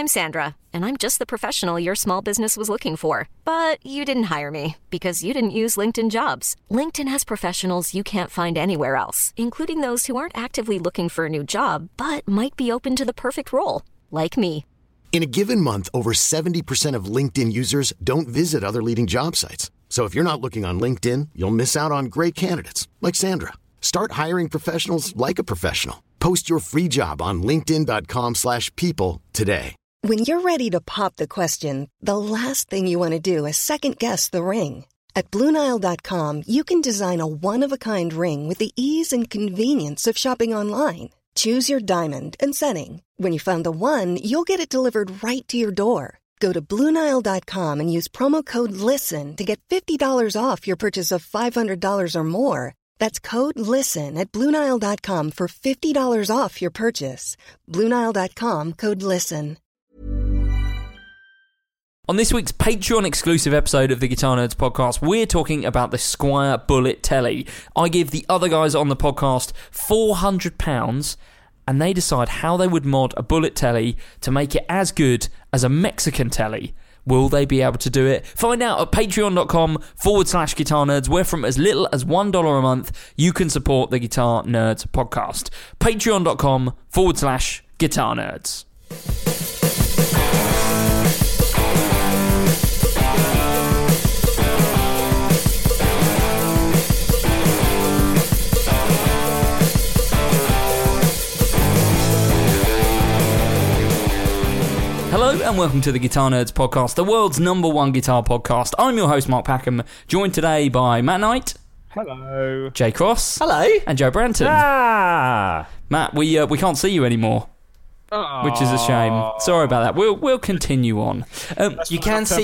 I'm Sandra, and I'm just the professional your small business was looking for. But you didn't hire me because you didn't use LinkedIn Jobs. LinkedIn has professionals you can't find anywhere else, including those who aren't actively looking for a new job, but might be open to the perfect role, like me. In a given month, over 70% of LinkedIn users don't visit other leading job sites. So if you're not looking on LinkedIn, you'll miss out on great candidates like Sandra. Start hiring professionals like a professional. Post your free job on linkedin.com/people today. When you're ready to pop the question, the last thing you want to do is second-guess the ring. At BlueNile.com, you can design a one-of-a-kind ring with the ease and convenience of shopping online. Choose your diamond and setting. When you find the one, you'll get it delivered right to your door. Go to BlueNile.com and use promo code LISTEN to get $50 off your purchase of $500 or more. That's code LISTEN at BlueNile.com for $50 off your purchase. BlueNile.com, code LISTEN. On this week's Patreon exclusive episode of the Guitar Nerds podcast, we're talking about the Squier Bullet Telly. I give the other guys on the podcast £400 and they decide how they would mod a Bullet Telly to make it as good as a Mexican Telly. Will they be able to do it? Find out at patreon.com/Guitar Nerds, where from as little as $1 a month, you can support the Guitar Nerds podcast. Patreon.com/Guitar Nerds. Hello and welcome to the Guitar Nerds podcast, the world's #1 guitar podcast. I'm your host, Mark Packham, joined today by Matt Knight. Hello. Jay Cross. Hello. And Joe Branton. Matt, we can't see you anymore, which is a shame. Sorry about that. We'll continue on. You can see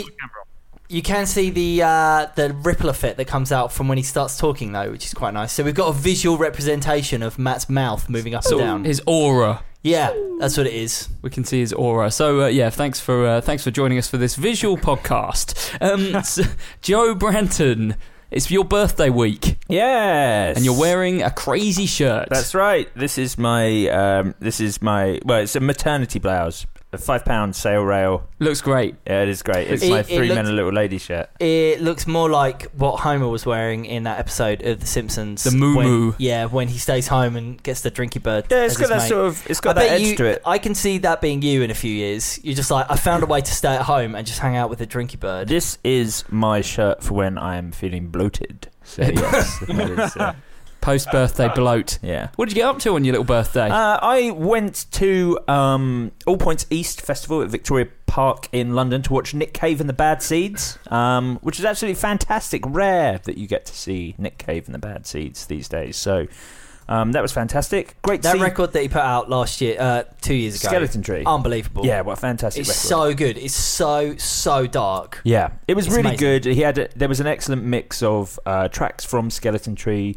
the ripple effect that comes out from when he starts talking, though, which is quite nice. So we've got a visual representation of Matt's mouth moving up and down. His aura. Yeah, that's what it is. We can see his aura. So thanks for joining us for this visual podcast. So, Joe Branton, it's your birthday week. Yes. And you're wearing a crazy shirt. That's right. This is my well, it's a maternity blouse. A £5 sale rail. Looks great. Yeah, it is great. It's my Three Men and a Little Lady shirt. It looks more like what Homer was wearing in that episode of The Simpsons. The moo-moo. Yeah, when he stays home and gets the drinky bird. Yeah, it's got that mate. It's got that edge to it. I can see that being you in a few years. You're just like, I found a way to stay at home and just hang out with the drinky bird. This is my shirt for when I am feeling bloated. So yes, that is, post-birthday bloat. Yeah. What did you get up to on your little birthday? I went to All Points East Festival at Victoria Park in London to watch Nick Cave and the Bad Seeds, which is absolutely fantastic. Rare that you get to see Nick Cave and the Bad Seeds these days. So that was fantastic. Great to see. That record that he put out last year, 2 years ago. Skeleton Tree. Unbelievable. Yeah, what a fantastic record. It's so good. It's so dark. Yeah, it was really amazing. good. There was an excellent mix of tracks from Skeleton Tree,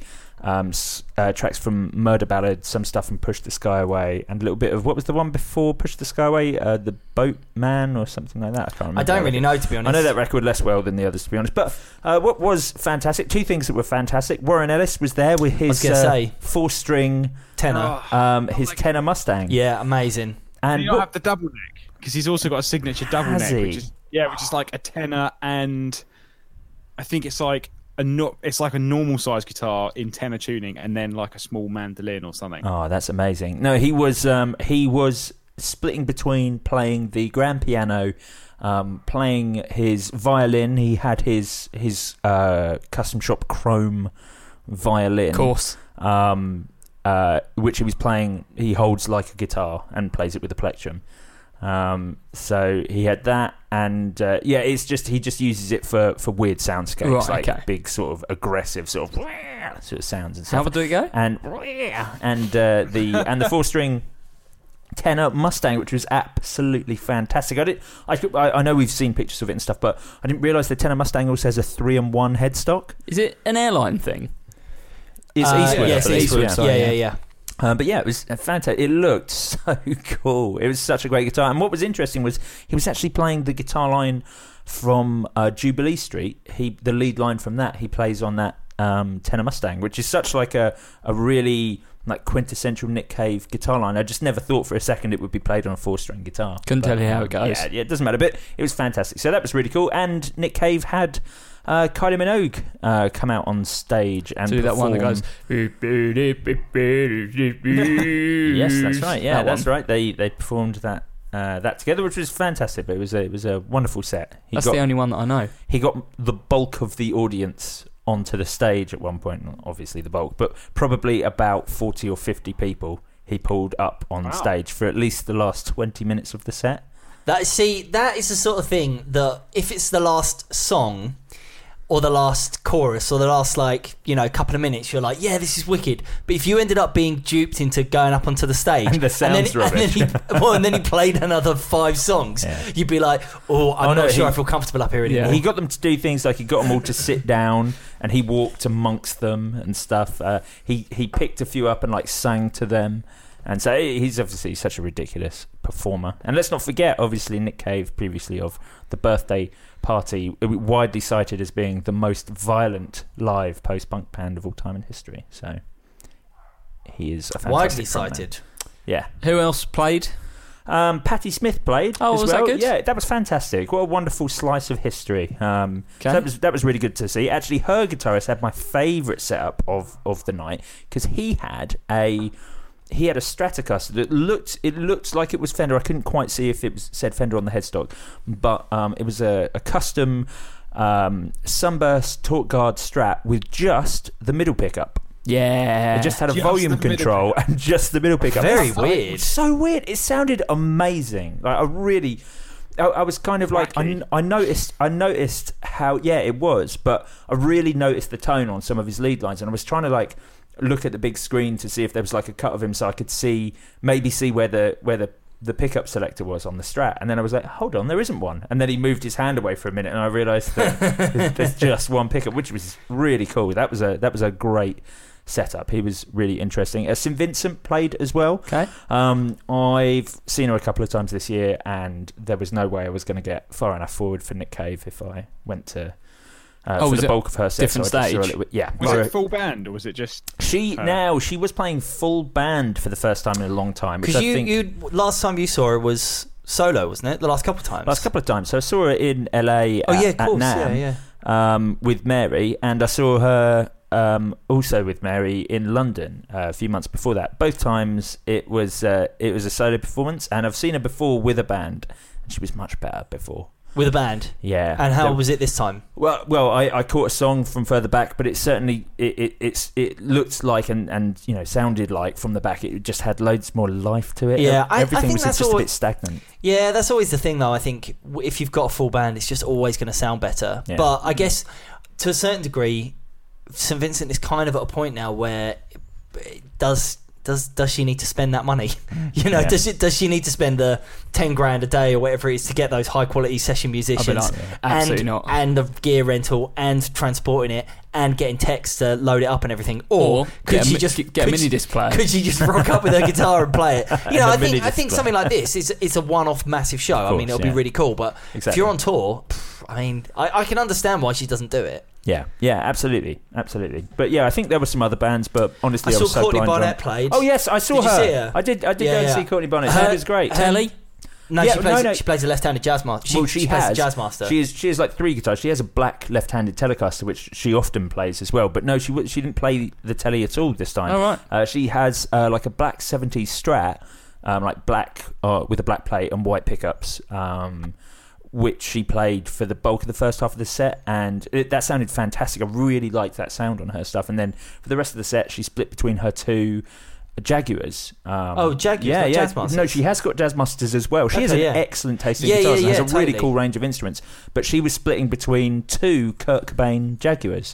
tracks from Murder Ballad, some stuff from Push the Sky Away, and a little bit of, what was the one before Push the Sky Away? The Boatman or something like that. I can't remember. I don't really know, to be honest. I know that record less well than the others, to be honest. But what was fantastic, two things that were fantastic. Warren Ellis was there with his 4-string tenor, his tenor Mustang. Yeah, amazing. And you have the double neck, because he's also got a signature double neck, which is like a tenor, and I think it's like a normal size guitar in tenor tuning, and then like a small mandolin or something. Oh, that's amazing. No, he was splitting between playing the grand piano, playing his violin. He had his custom shop chrome violin, of course, which he was playing. He holds like a guitar and plays it with a plectrum. So he had that, and it's just he just uses it for weird soundscapes, big sort of aggressive sort of sounds and stuff. How do it go? And the 4-string tenor Mustang, which was absolutely fantastic. I know we've seen pictures of it and stuff, but I didn't realise the tenor Mustang also has a 3-in-1 headstock. Is it an airline thing? It's Eastwood. Yes, Eastwood. Yeah. But yeah, it was fantastic. It looked so cool. It was such a great guitar. And what was interesting was he was actually playing the guitar line from Jubilee Street. The lead line from that he plays on that tenor Mustang, which is such like a really like quintessential Nick Cave guitar line. I just never thought for a second it would be played on a 4-string guitar. Couldn't tell you how it goes. Yeah, it doesn't matter, but it was fantastic. So that was really cool. And Nick Cave had Kylie Minogue come out on stage and do that one that goes. Yes, that's right. Yeah, that's right. They performed that together, which was fantastic. But it was a wonderful set. That's the only one that I know. He got the bulk of the audience onto the stage at one point. Obviously, the bulk, but probably about 40 or 50 people he pulled up on stage for at least the last 20 minutes of the set. That is the sort of thing that if it's the last song or the last chorus or the last couple of minutes, you're like, yeah, this is wicked. But if you ended up being duped into going up onto the stage and the sound's rubbish, and then he played another 5 songs, you'd be like, I'm not sure I feel comfortable up here anymore. Yeah. He got them to do things like he got them all to sit down and he walked amongst them and stuff. He picked a few up and sang to them. And so he's obviously such a ridiculous performer. And let's not forget, obviously, Nick Cave, previously of The Birthday Party, widely cited as being the most violent live post-punk band of all time in history. So he is a fantastic widely frontman. cited. Yeah. Who else played? Patti Smith played. Oh, as was well. that good? Yeah, that was fantastic. What a wonderful slice of history. So that was really good to see. Actually, her guitarist had my favourite setup of the night because he had a Stratocaster that looked like it was Fender. I couldn't quite see if it said Fender on the headstock, but it was a custom Sunburst Torque Guard Strat with just the middle pickup. Yeah, it just had a volume control and just the middle pickup. Very weird. So weird. It sounded amazing. I was kind of like, I noticed how it was, but I really noticed the tone on some of his lead lines, and I was trying to look at the big screen to see if there was a cut of him so I could see where the pickup selector was on the Strat, and then I was like, hold on, there isn't one. And then he moved his hand away for a minute and I realised that there's just one pickup, which was really cool. That was a great setup. He was really interesting. St Vincent played as well. Okay. I've seen her a couple of times this year, and there was no way I was going to get far enough forward for Nick Cave if I went to for the bulk of her set. Different stage? Yeah. Was it full band or was it just... She was playing full band for the first time in a long time. Because you last time you saw her was solo, wasn't it? The last couple of times. Last couple of times. So I saw her in LA at NAMM with Mary, and I saw her also with Mary in London a few months before that. Both times it was a solo performance, and I've seen her before with a band, and she was much better before. With a band? Yeah. And how was it this time? Well, I caught a song from further back, but it certainly it looked like and sounded like from the back it just had loads more life to it. Yeah, everything I think was that's just a bit stagnant. Yeah, that's always the thing though. I think if you've got a full band, it's just always going to sound better. Yeah. But I guess to a certain degree, St Vincent is kind of at a point now where does she need to spend that money? Does she need to spend the $10,000 a day or whatever it is to get those high quality session musicians? Absolutely not. And the gear rental and transporting it and getting techs to load it up and everything, or could she just get a mini disc player? Could she just rock up with her guitar and play it? I think something like this is a one-off massive show. Course, I mean, it'll be really cool. But if you're on tour, I can understand why she doesn't do it. Yeah, absolutely. But yeah, I think there were some other bands, but honestly, I was so Courtney blind Barnett drunk. played. Oh yes, I saw her. Did you see her? I did go and see Courtney Barnett. It was great. Telly? No, she plays a left-handed jazz master. She plays a jazz master. She has like 3 guitars. She has a black left-handed Telecaster, which she often plays as well. But no, she didn't play the Telly at all this time. Oh, right. She has like a black 70s Strat, like black with a black plate and white pickups. Which she played for the bulk of the first half of the set, and that sounded fantastic. I really liked that sound on her stuff. And then for the rest of the set, she split between her 2 Jaguars. Jaguars, Jazz Masters. No, she has got Jazz Masters as well. She has an excellent taste in guitars and has a really cool range of instruments. But she was splitting between 2 Kurt Cobain Jaguars.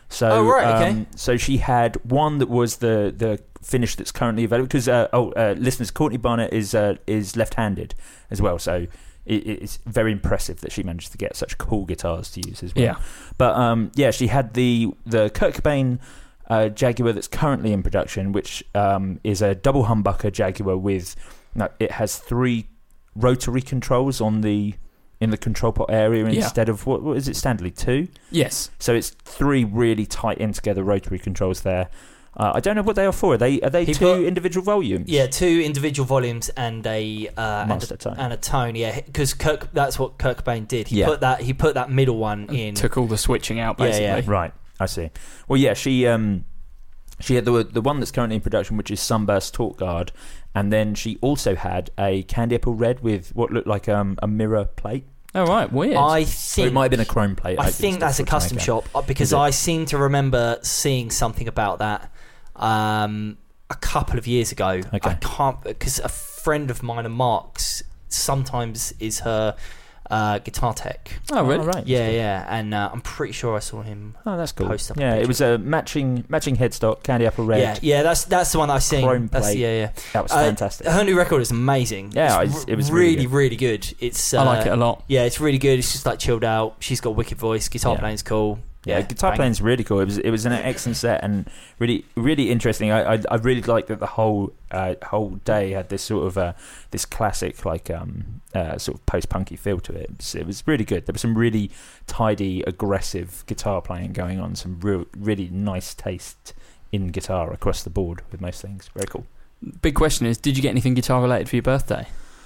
So, so she had one that was the finish that's currently available. Because listeners, Courtney Barnett is left-handed as well. So it's very impressive that she managed to get such cool guitars to use as well. Yeah. But she had the Kurt Cobain Jaguar that's currently in production, which is a double humbucker Jaguar with it has 3 rotary controls in the control pot area instead of what is it standardly 2? Yes. So it's 3 really tight in together rotary controls there. I don't know what they are for. Are they two individual volumes? Yeah, 2 individual volumes and a master tone. And a tone. Yeah, because that's what Kurt Cobain did. He put that middle one in. Took all the switching out, basically. Yeah. Right, I see. Well, yeah, she had the one that's currently in production, which is Sunburst Talk Guard, and then she also had a Candy Apple Red with what looked like a mirror plate. Oh, right, weird. I think it might have been a chrome plate. I think that's a custom shop, because I seem to remember seeing something about that a couple of years ago. Okay. I can't, because a friend of mine, Mark's, sometimes is her guitar tech. Oh, really? Oh, right. Yeah, and I'm pretty sure I saw him. Oh, that's cool. Post up a Yeah, picture. it was a matching headstock, Candy Apple Red. Yeah, that's the one I've seen. Chrome That's, plate. yeah. That was fantastic. Her new record is amazing. Yeah, it was really good. really good. It's I like it a lot. Yeah, it's really good. It's just like chilled out. She's got a wicked voice. Guitar playing's cool. Yeah, guitar playing's really cool. It was an excellent set and really really interesting. I really liked that the whole day had this sort of this classic like sort of post-punky feel to it. It was really good. There was some really tidy, aggressive guitar playing going on. Some really nice taste in guitar across the board with most things. Very cool. Big question is, did you get anything guitar related for your birthday?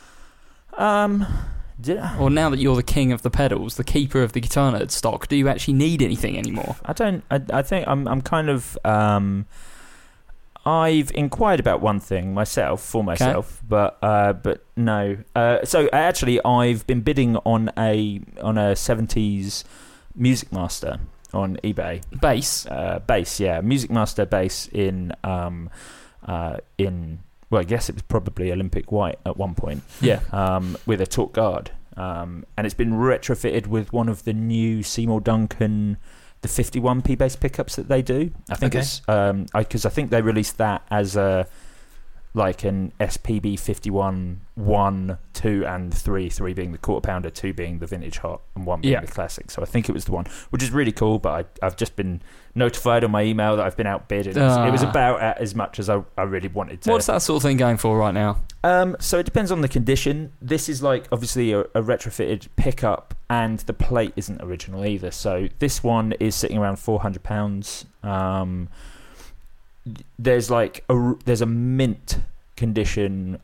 Or now that you're the king of the pedals, the keeper of the Guitar Nerd stock, do you actually need anything anymore? I don't. I think I'm kind of. I've inquired about one thing myself, but no. So actually, I've been bidding on a 70s Music Master on eBay. Bass, yeah, Music Master bass in. Well, I guess it was probably Olympic white at one point. Yeah. With a Talk Guard. And it's been retrofitted with one of the new Seymour Duncan, the 51p bass pickups that they do. I think it's because I think they released that as a like an SPB 51 1, 2 and 3 being the quarter pounder, 2 being the vintage hot and 1 being the classic. So I think it was the one, which is really cool, but I've just been notified on my email that I've been outbid, and it was about as much as I really wanted to. What's that sort of thing going for right now? So it depends on the condition. This is like obviously a retrofitted pickup, and the plate isn't original either. So this one is sitting around £400. There's a mint condition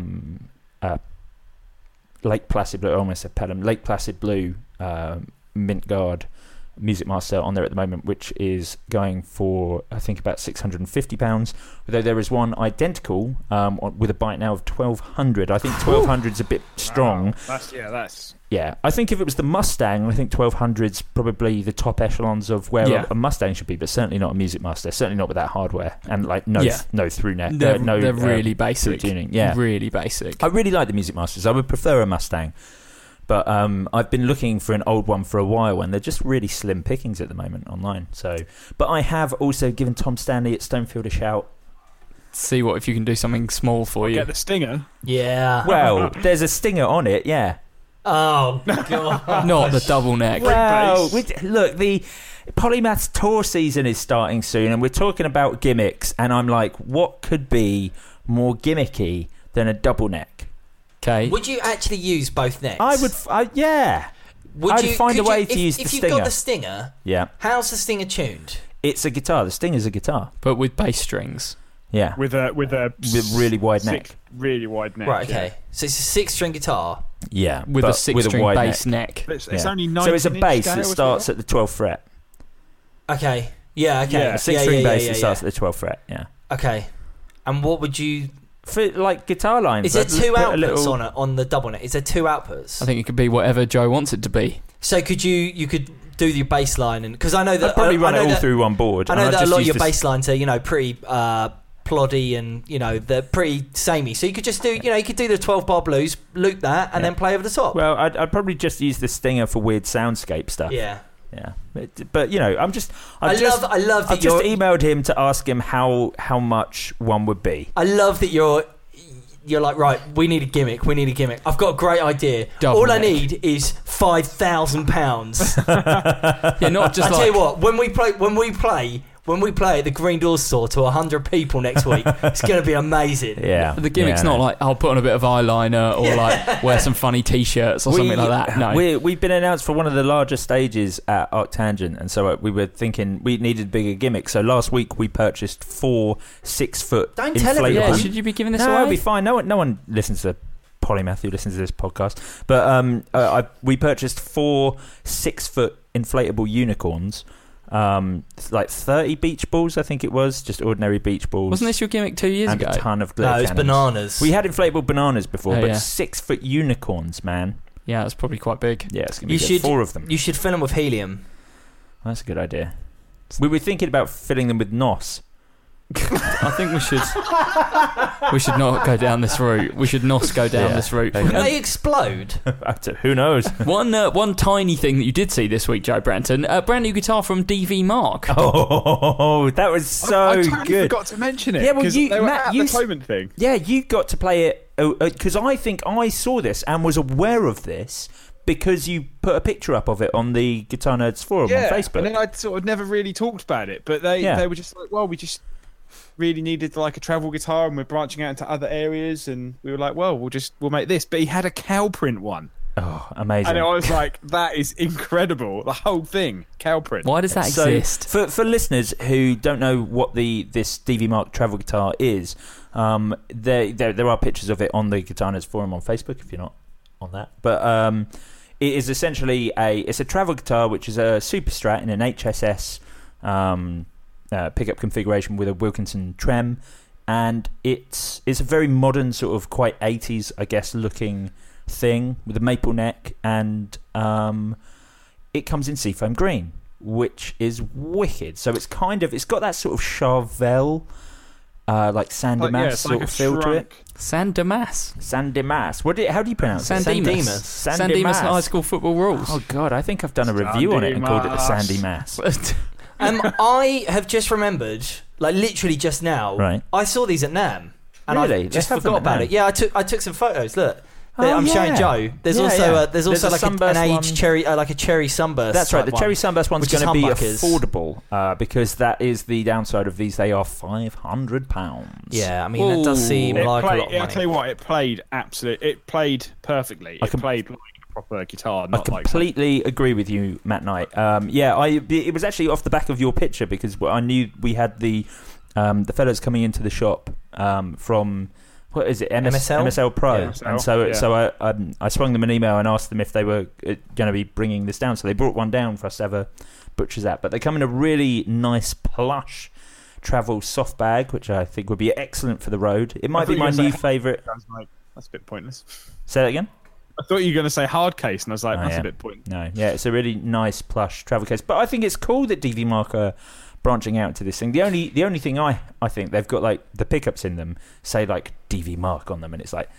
Lake Placid Blue. I almost said Pelham. Lake Placid Blue mint guard Music Master on there at the moment, which is going for I think about £650. Although there is one identical with a bite now of £1,200. I think £1,200's a bit strong. Wow. Yeah, I think if it was the Mustang, I think 1200's probably the top echelons of where a Mustang should be, but certainly not a Music Master. Certainly not with that hardware and like no through net. They're really basic. Tuning. Yeah, really basic. I really like the Music Masters. I would prefer a Mustang, but I've been looking for an old one for a while, and they're just really slim pickings at the moment online. So, but I have also given Tom Stanley at Stonefield a shout. See what if you can do something small for you. Get the Stinger. Yeah. Well, there's a Stinger on it. Yeah. Oh, God. Not the double neck. Well, look, the Polymath's tour season is starting soon, and we're talking about gimmicks, and I'm like, what could be more gimmicky than a double neck? Okay. Would you actually use both necks? I would, yeah. I'd find a way to use the Stinger. If you've got the Stinger, how's the Stinger tuned? It's a guitar. The Stinger's a guitar. But with bass strings. Yeah. With a really wide neck. Really wide neck. Right, okay. So it's a 6-string guitar. Yeah. With a 6-string bass neck. It's only 19 So it's a bass scale that starts at the 12th fret. Okay. Yeah, okay. Yeah, a 6-string bass that starts at the 12th fret, yeah. Okay. And what would you... For like guitar lines. Is there 2 outputs on the double neck? Is there 2 outputs? I think it could be whatever Joe wants it to be. So could you could do your bass line, and because I know that I'd probably run it all through one board. I know that a lot of your bass lines are pretty ploddy, and they're pretty samey. So you could just do you could do the 12-bar blues, loop that, and then play over the top. Well, I'd probably just use the Stinger for weird soundscape stuff. Yeah. Yeah, but I've just emailed him to ask him how much one would be. I love that you're like, right, we need a gimmick. I've got a great idea. All I need is £5,000. Yeah, not just. I tell you what, when we when we play at the Green Doors store to 100 people next week, it's going to be amazing. Yeah. The gimmick's not like, I'll put on a bit of eyeliner or like wear some funny T-shirts or something like that. No. We've been announced for one of the larger stages at Arctangent, and so we were thinking we needed a bigger gimmick. So last week we purchased 4 6-foot Don't tell everyone. Yeah, should you be giving this away? No, it'll be fine. No one listens to Polymath who listens to this podcast. But we purchased 4 6-foot inflatable unicorns. Like 30 beach balls, I think it was, just ordinary beach balls. Wasn't this your gimmick 2 years ago? And a ton of glitter No, it's cannons. bananas. We had inflatable bananas before, but yeah. 6-foot unicorns, man. Yeah, that's probably quite big. Yeah, it's going to be 4 of them. You should fill them with helium. That's a good idea. We were thinking about filling them with NOS. I think we should not go down this route. We should not go down this route. Can they explode? Who knows? One tiny thing that you did see this week, Joe Branton, a brand new guitar from DV Mark. Oh, that was so I totally good. forgot to mention it. Yeah, well, they were Matt, at the Clement thing. Yeah, you got to play it because I think I saw this and was aware of this because you put a picture up of it on the Guitar Nerds forum on Facebook. And then I sort of never really talked about it, but they were just like, well, we just really needed like a travel guitar and we're branching out into other areas, and we were like, well, we'll make this. But he had a cow print one. Oh, amazing. And I was like, that is incredible. The whole thing, cow print. Why does that exist? For listeners who don't know what this DV Mark travel guitar is, there are pictures of it on the Guitar Nerds forum on Facebook if you're not on that. But it is essentially it's a travel guitar which is a Super Strat in an HSS pickup configuration with a Wilkinson trem, and it's a very modern sort of quite 80s, I guess, looking thing with a maple neck, and it comes in seafoam green, which is wicked. So it's got that sort of Charvel like San Dimas sort of feel to it. San Dimas. How do you pronounce it? San Dimas. San Dimas High School Football Rules. Oh God, I think I've done a review on it and called it the San Dimas. I have just remembered, like literally just now, right. I saw these at NAMM. And really? I just forgot about it. Yeah, I took some photos. Look. I'm showing Joe. There's also like an aged cherry, like a cherry sunburst. That's right. The one, cherry sunburst one's going to be humbuckers. Affordable because that is the downside of these. They are £500. Yeah, I mean that does seem like a lot of money. I'll tell you what, it played perfectly. It played like a proper guitar. I completely agree with you, Matt Knight. It was actually off the back of your picture because I knew we had the fellas coming into the shop from. What is it? MSL Pro. Yeah. And so I swung them an email and asked them if they were going to be bringing this down. So they brought one down for us to have a butcher's at. But they come in a really nice plush travel soft bag, which I think would be excellent for the road. It might be my new favourite. Like, that's a bit pointless. Say that again? I thought you were going to say hard case, and I was like, that's a bit pointless. No, yeah, it's a really nice plush travel case. But I think it's cool that DV Mark are branching out to this thing. The only thing I think they've got like the pickups in them say like DV Mark on them, and it's like,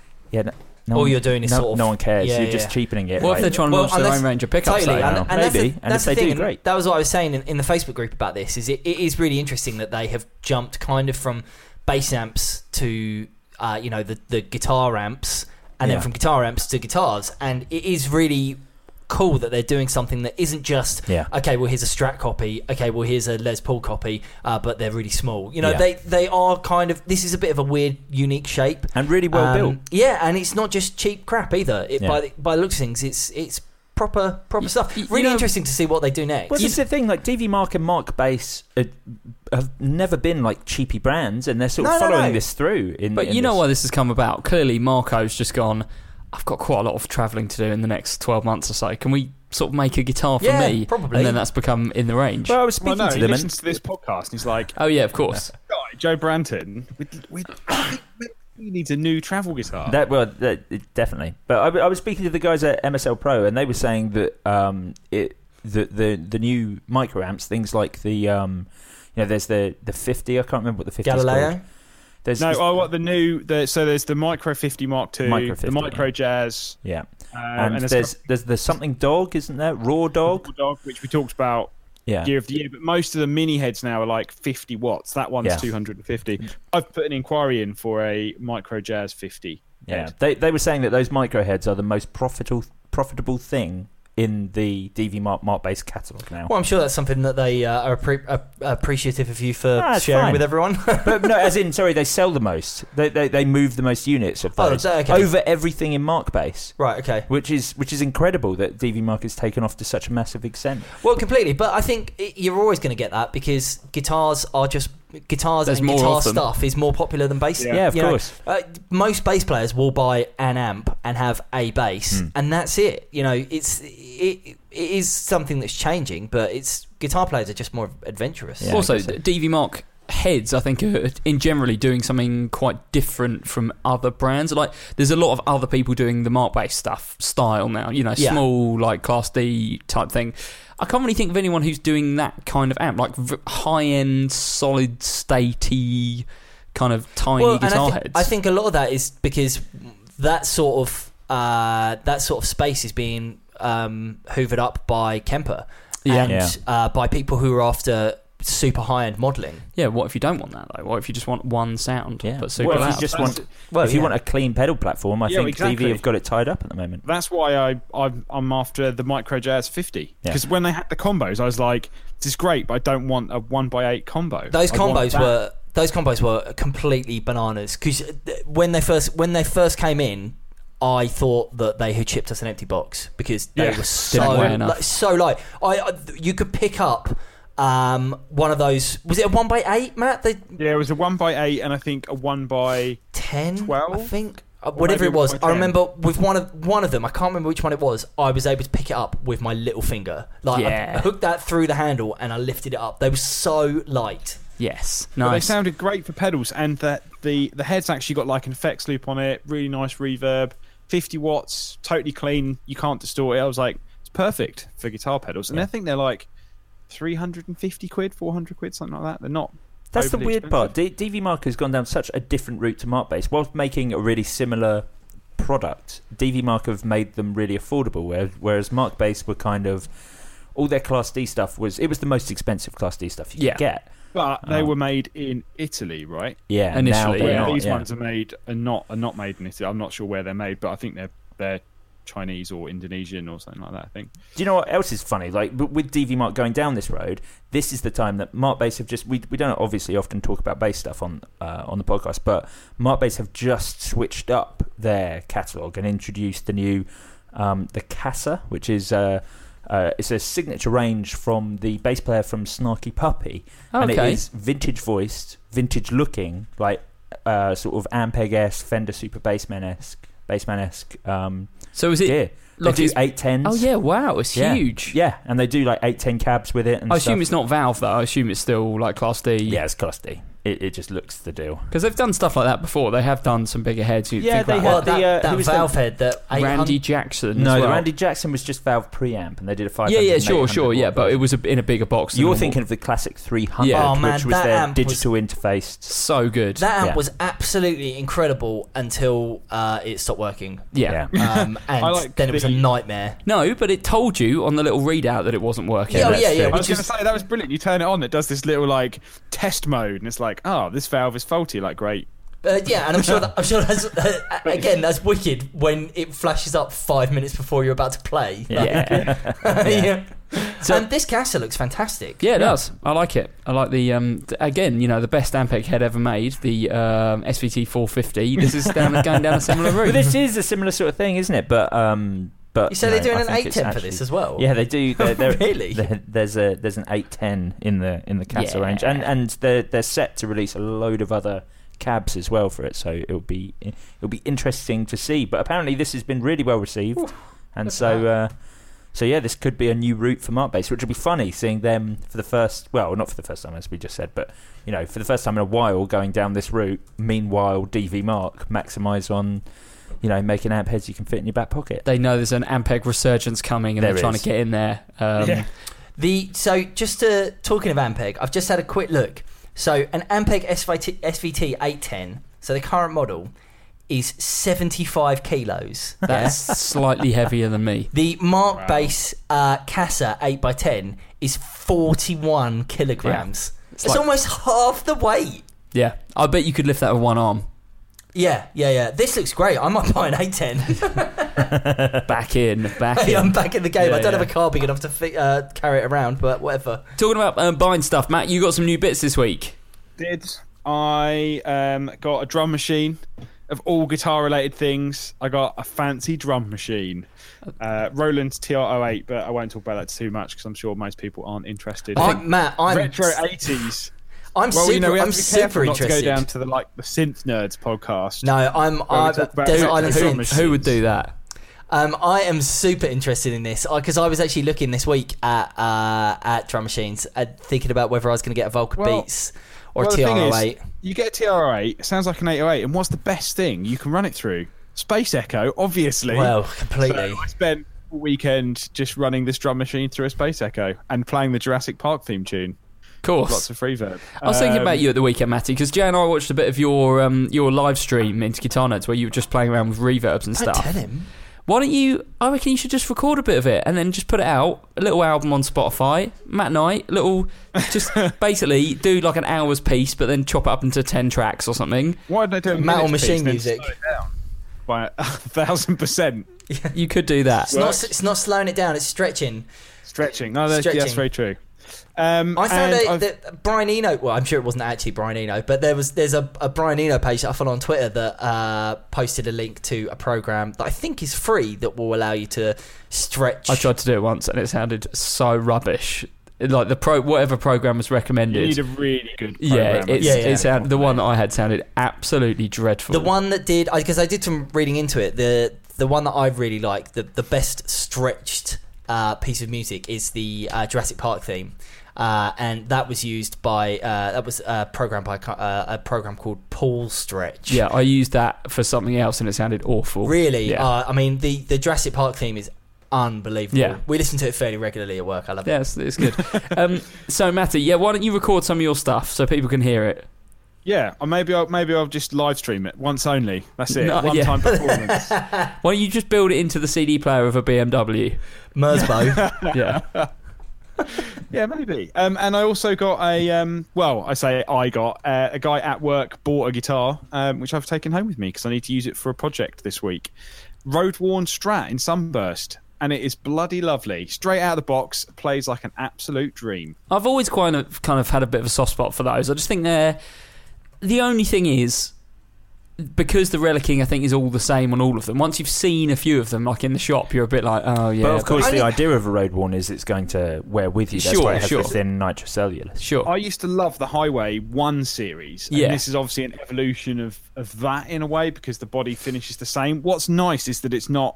all you're doing is no one cares. You're just cheapening it. What if they're trying to launch their own range of pickups? Totally, maybe. And if they do, great. That was what I was saying in the Facebook group about this. Is it is really interesting that they have jumped kind of from bass amps to the guitar amps, and then from guitar amps to guitars, and it is really cool that they're doing something that isn't just okay, well here's a Strat copy, okay, well here's a Les Paul copy, but they're really small. They are kind of, this is a bit of a weird, unique shape and really well built. Yeah, and it's not just cheap crap either. By the looks of things, it's proper stuff. Really interesting to see what they do next. Well, this is the thing. Like DV Mark and Mark Bass have never been like cheapy brands, and they're sort of following this through. But you know why this has come about? Clearly, Marco's just gone, I've got quite a lot of travelling to do in the next 12 months or so. Can we sort of make a guitar for me? Probably. And then that's become in the range. Well, I was speaking to them. He listens to this podcast and he's like, oh, yeah, of course. Joe Branton, we needs a new travel guitar. Definitely. But I was speaking to the guys at MSL Pro, and they were saying that the new micro amps, things like the there's the 50. I can't remember what the 50 Galileo. is called. There's the Micro 50 Mark II, the Micro Jazz. Yeah. And there's the something dog, isn't there? Raw dog, which we talked about Gear of the Year. But most of the mini heads now are like 50 watts. That one's 250. I've put an inquiry in for a Micro Jazz 50. Yeah. They were saying that those micro heads are the most profitable thing in the DV Mark Bass catalogue now. Well, I'm sure that's something that they are appreciative of you for sharing with everyone. But no, as in, sorry, they sell the most. They move the most units of those over everything in Mark Bass. Right. Okay. Which is incredible that DV Mark is taken off to such a massive extent. Well, completely. But I think you're always going to get that because guitars and guitar stuff is more popular than bass. Yeah, of course. Most bass players will buy an amp and have a bass, and that's it. It is something that's changing, but guitar players are just more adventurous. Yeah, also, DV Mark heads, I think, are in generally doing something quite different from other brands. Like, there's a lot of other people doing the Mark Bass style now. Small, like Class D type thing. I can't really think of anyone who's doing that kind of amp, like high-end, solid-statey, kind of tiny guitar heads. I think a lot of that is because that sort of space is being hoovered up by Kemper and by people who are after super high-end modelling. Yeah, what if you don't want that though? What if you just want one sound but super loud? If you want a clean pedal platform, I think DV have got it tied up at the moment. That's why I'm after the Micro JS 50 because when they had the combos, I was like, "This is great, but I don't want a 1x8 combo." Those combos were completely bananas because when they first came in, I thought that they had shipped us an empty box because they were so light. You could pick up one of those. Was it a 1x8, Matt? It was a 1x8 and I think a 1x10, 12. I think whatever it was. I remember with one of them. I can't remember which one it was. I was able to pick it up with my little finger. I hooked that through the handle and I lifted it up. They were so light. Yes, nice. But they nice. sounded great for pedals, and that the head's actually got like an effects loop on it. Really nice reverb. 50 watts, totally clean. You can't distort it. I was like, it's perfect for guitar pedals, and I think they're like 350 quid, 400 quid, something like that. They're not. That's the weird expensive. part. DV Mark has gone down such a different route to Mark Bass, whilst making a really similar product. DV Mark have made them really affordable, whereas Mark Bass were kind of all their Class D stuff was the most expensive Class D stuff you could get. But they were made in Italy, right? Yeah, initially. These ones are not made in Italy. I'm not sure where they're made, but I think they're Chinese or Indonesian or something like that, I think. Do you know what else is funny? Like, with DV Mark going down this road, this is the time that Mark Bass have just... We don't obviously often talk about bass stuff on the podcast, but Mark Bass have just switched up their catalogue and introduced the new the Casa, which is... it's a signature range from the bass player from Snarky Puppy. And it is vintage voiced, vintage looking, like sort of Ampeg-esque, Fender Super Bassman-esque. So is it... Yeah. They do 810s. Oh yeah, wow, it's huge. Yeah, and they do like 810 cabs with it and I assume it's not Valve though. I assume it's still like Class D. Yeah, it's Class D. It just looks the deal. Because they've done stuff like that before. They have done some bigger heads. They had that Valve head that Randy Jackson. No, as well. the Randy Jackson was just Valve preamp, and they did a 500. Yeah, sure, but it was in a bigger box. You're thinking of the classic 300, which was their digital interface. So good. That amp was absolutely incredible until it stopped working. Yeah. And then it was a nightmare. No, but it told you on the little readout that it wasn't working. Yeah. I was going to say that was brilliant. You turn it on, it does this little like test mode, and it's like, oh, this valve is faulty. Like, great. And I'm sure that's again that's wicked when it flashes up 5 minutes before you're about to play. Yeah. So this Casa looks fantastic. Yeah, it does. I like it. I like the again, the best Ampeg head ever made, the SVT 450. This is going down a similar route. But this is a similar sort of thing, isn't it? But you say they're doing an 810 for this as well. Yeah, they do. Really? There's an 810 in the Casa range, and they're set to release a load of other cabs as well for it. So it'll be interesting to see. But apparently this has been really well received, and so yeah, this could be a new route for Mark Bass, which will be funny seeing them for the first. Well, not for the first time as we just said, but for the first time in a while going down this route. Meanwhile, DV Mark maximise on. Making amp heads you can fit in your back pocket. They know there's an Ampeg resurgence coming, and they're trying to get in there. So just talking of Ampeg, I've just had a quick look. So an Ampeg SVT 810, so the current model, is 75 kilos. That's slightly heavier than me. The Mark Bass Casa 8x10 is 41 kilograms. It's almost half the weight. Yeah, I bet you could lift that with one arm. Yeah. This looks great. I might buy an A10. Back in. Hey, I'm back in the game. I don't have a car big enough to carry it around, but whatever. Talking about buying stuff, Matt, you got some new bits this week. I got a drum machine. Of all guitar-related things, I got a fancy drum machine. Roland's TR-08, but I won't talk about that too much because I'm sure most people aren't interested. I'm retro 80s. I'm super interested. Not to go down to the Synth Nerds podcast. No, I'm Desert Island Synth. Who would do that? I am super interested in this because I was actually looking this week at drum machines, thinking about whether I was going to get a Volca Beats or a TR-08. You get a TR-08, it sounds like an 808, and what's the best thing? You can run it through Space Echo, obviously. Well, completely. So I spent a weekend just running this drum machine through a Space Echo and playing the Jurassic Park theme tune. Of course. Lots of reverb. I was thinking about you at the weekend, Matty, because Jay and I watched a bit of your live stream into Guitar Nerds where you were just playing around with reverbs and stuff. Don't tell him. Why don't you... I reckon you should just record a bit of it and then just put it out, a little album on Spotify, Matt Knight, just basically do like an hour's piece but then chop it up into 10 tracks or something. Why don't they do metal machine music? By 1,000%. You could do that. It's not slowing it down, it's stretching. No, that's very true. I found that Brian Eno. Well, I'm sure it wasn't actually Brian Eno, but there's a Brian Eno page that I follow on Twitter that posted a link to a program that I think is free that will allow you to stretch. I tried to do it once and it sounded so rubbish. Like whatever program was recommended. You need a really good program. It sounded, the one that I had sounded absolutely dreadful. The one that did, because I did some reading into it. The one that I really like, the best stretched piece of music is the Jurassic Park theme. And that was used by a program called Paul Stretch. Yeah, I used that for something else and it sounded awful. Really? Yeah. I mean, the Jurassic Park theme is unbelievable. Yeah. We listen to it fairly regularly at work. I love it. Yes, it's good. So Matty, why don't you record some of your stuff so people can hear it? Yeah, or maybe I'll just live stream it once only. That's it. One-time performance. Why don't you just build it into the CD player of a BMW? Mersbo. Yeah. Yeah, maybe. And I also got a guy at work bought a guitar, which I've taken home with me because I need to use it for a project this week. Road-worn Strat in Sunburst, and it is bloody lovely. Straight out of the box, plays like an absolute dream. I've always kind of had a bit of a soft spot for those. I just think the only thing is, because the relicking I think is all the same on all of them. Once you've seen a few of them, like in the shop, you're a bit like, oh yeah. But of course, the idea of a road worn is it's going to wear with you. That's why it has the thin nitrocellulose. Sure. I used to love the Highway 1 series. And this is obviously an evolution of that in a way because the body finish is the same. What's nice is that it's not.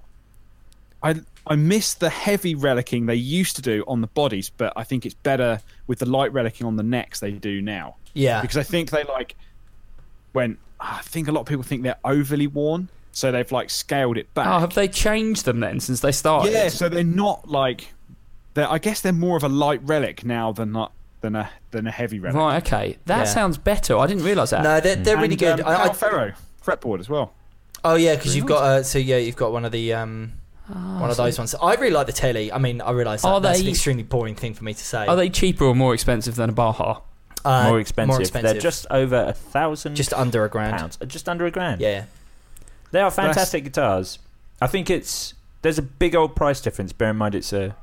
I miss the heavy relicking they used to do on the bodies, but I think it's better with the light relicking on the necks they do now. Yeah. Because I think they I think a lot of people think they're overly worn, so they've scaled it back. Oh, have they changed them then since they started? Yeah, so they're not I guess they're more of a light relic now than a heavy relic. Right, okay. That sounds better. I didn't realise that. No, they're really good. Ferro fretboard as well. Oh yeah, because you've got you've got one of the one of those ones. I really like the Telly. I mean, I realise that's an extremely boring thing for me to say. Are they cheaper or more expensive than a Baja? More expensive. They're just over £1,000. Just under £1,000. Just under £1,000. Yeah. They are fantastic guitars. I think there's a big old price difference. Bear in mind it's a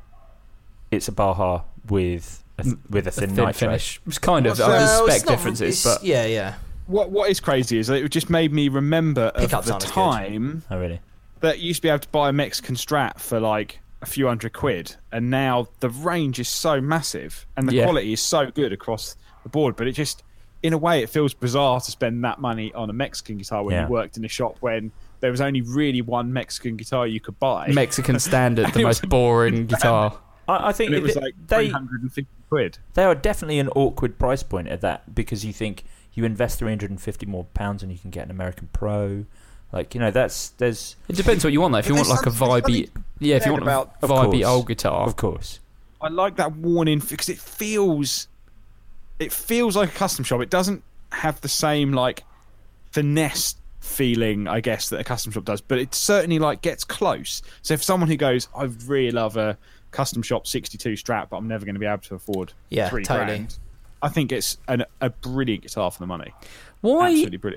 Baja with a thin nitro finish. It's kind of spec differences, but yeah. What is crazy is that it just made me remember of the time that you used to be able to buy a Mexican Strat for a few £100, and now the range is so massive and the quality is so good across the board, but it just, in a way, it feels bizarre to spend that money on a Mexican guitar when you worked in a shop when there was only really one Mexican guitar you could buy. Mexican standard, the most boring guitar. I think it was £350. They are definitely an awkward price point at that, because you think you invest £350 more and you can get an American Pro. It depends what you want though. If you want a vibey, if you want a vibey old guitar, of course. I like that worn-in because it feels like a custom shop. It doesn't have the same finesse feeling, I guess, that a custom shop does, but it certainly gets close. So if someone who goes, I really love a custom shop 62 Strat, but I'm never going to be able to afford $3,000, I think it's a brilliant guitar for the money. Why? Absolutely brilliant.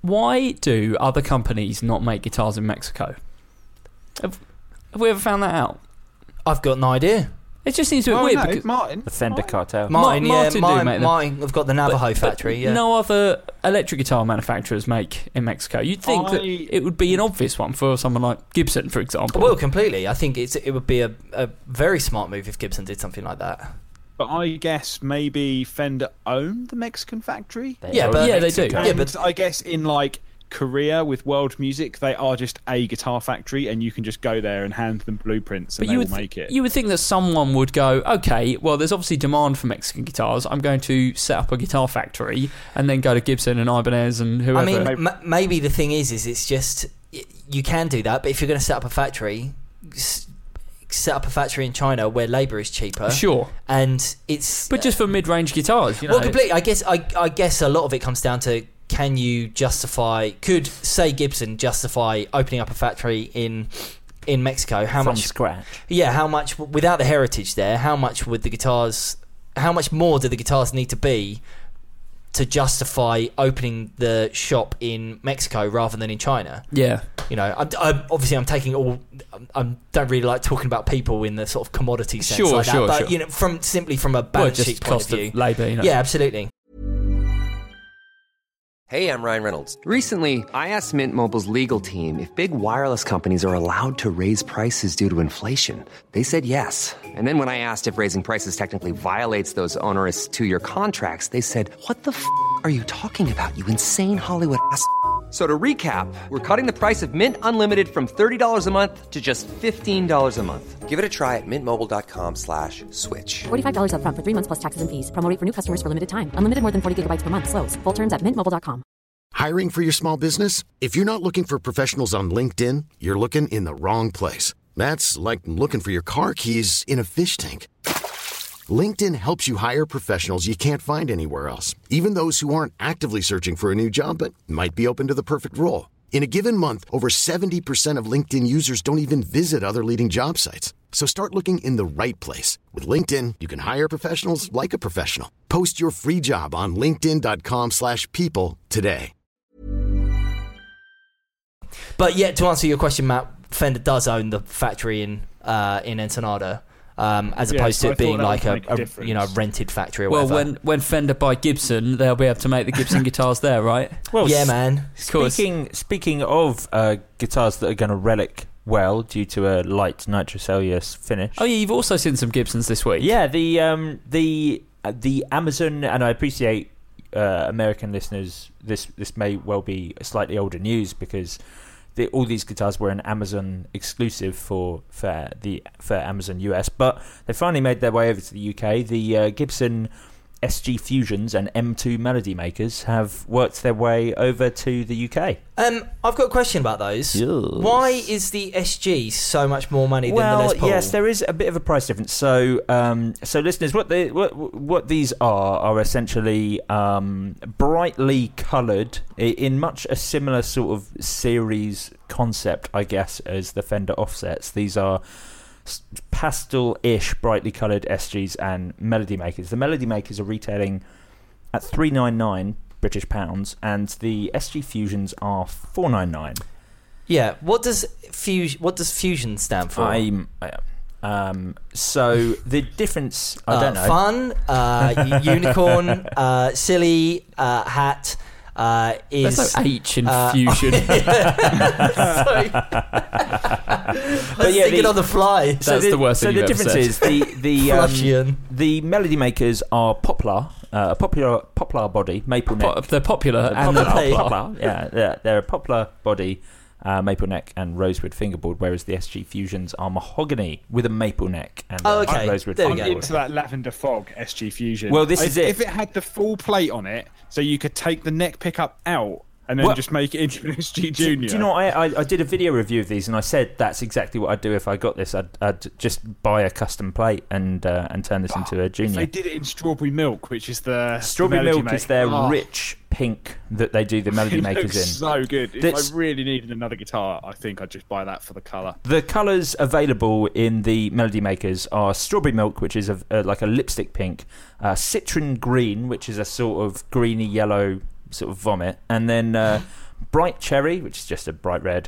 Why do other companies not make guitars in Mexico? Have we ever found that out? I've got no idea. It just seems a bit weird. No, because Martin. The Fender cartel. Martin, Martin have got the Navajo factory. Yeah. No other electric guitar manufacturers make in Mexico. You'd think that it would be an obvious one for someone like Gibson, for example. Well, completely. I think it would be a very smart move if Gibson did something like that. But I guess maybe Fender owned the Mexican factory. They do. Yeah, but I guess in like Korea with World Music, they are just a guitar factory, and you can just go there and hand them blueprints, and they will make it. You would think that someone would go, okay, well, there's obviously demand for Mexican guitars. I'm going to set up a guitar factory, and then go to Gibson and Ibanez and whoever. I mean, maybe the thing is it's just you can do that, but if you're going to set up a factory, set up a factory in China where labour is cheaper. Sure. And it's just for mid-range guitars, you know. Well, completely. I guess a lot of it comes down to, could say Gibson justify opening up a factory in Mexico? How from much scratch? Yeah, how much without the heritage there? How much more do the guitars need to be to justify opening the shop in Mexico rather than in China? Yeah, you know, I'm taking all. I don't really like talking about people in the sort of commodity sense like that, but you know, from a balance sheet point of view, labour. You know. Yeah, absolutely. Hey, I'm Ryan Reynolds. Recently, I asked Mint Mobile's legal team if big wireless companies are allowed to raise prices due to inflation. They said yes. And then when I asked if raising prices technically violates those onerous 2-year contracts, they said, "What the f*** are you talking about, you insane Hollywood ass?" So to recap, we're cutting the price of Mint Unlimited from $30 a month to just $15 a month. Give it a try at mintmobile.com/switch. $45 up front for 3 months plus taxes and fees. Promo rate for new customers for limited time. Unlimited more than 40 gigabytes per month. Slows full terms at mintmobile.com. Hiring for your small business? If you're not looking for professionals on LinkedIn, you're looking in the wrong place. That's like looking for your car keys in a fish tank. LinkedIn helps you hire professionals you can't find anywhere else, even those who aren't actively searching for a new job but might be open to the perfect role. In a given month, over 70% of LinkedIn users don't even visit other leading job sites. So start looking in the right place. With LinkedIn, you can hire professionals like a professional. Post your free job on linkedin.com/people today. But yeah, to answer your question, Matt, Fender does own the factory in Ensenada. As opposed to it being like a rented factory or whatever. Well, when Fender buy Gibson, they'll be able to make the Gibson guitars there, right? Well, yeah, man. Speaking of guitars that are going to relic well due to a light nitrocellulose finish. Oh yeah, you've also seen some Gibsons this week. Yeah, the Amazon, and I appreciate American listeners. This may well be slightly older news because all these guitars were an Amazon exclusive for Amazon US, but they finally made their way over to the UK. The Gibson SG Fusions and M2 Melody Makers have worked their way over to the UK. I've got a question about those. Yes. Why is the SG so much more money than the Les Paul? Yes, there is a bit of a price difference. So listeners, what these are essentially brightly coloured in much a similar sort of series concept, I guess, as the Fender Offsets. These are pastel-ish, brightly coloured SGs and Melody Makers. The Melody Makers are retailing at £399 British pounds, and the SG Fusions are £499. Yeah, what does Fusion stand for? So the difference, I don't know. Fun, unicorn, silly, hat. Is there's no H in Fusion. But yeah, thinking on the fly. That's the worst thing you've ever said. So the difference is the Melody Makers are poplar, poplar body, maple neck. They're popular and they're poplar. Yeah, they're a poplar body, maple neck and rosewood fingerboard, whereas the SG Fusions are mahogany with a maple neck and rosewood fingerboard. I'm into that lavender fog SG Fusion. Well, this is it. If it had the full plate on it, so you could take the neck pickup out and then just make it into an SG Junior. Do you know what? I did a video review of these, and I said that's exactly what I'd do if I got this. I'd just buy a custom plate and turn this into a Junior. If they did it in Strawberry Milk, which is the Strawberry Milk is their rich pink that they do the Melody Makers in. So good. If I really needed another guitar, I think I'd just buy that for the colour. The colours available in the Melody Makers are Strawberry Milk, which is like a lipstick pink, Citron Green, which is a sort of greeny yellow sort of vomit, and then bright cherry, which is just a bright red.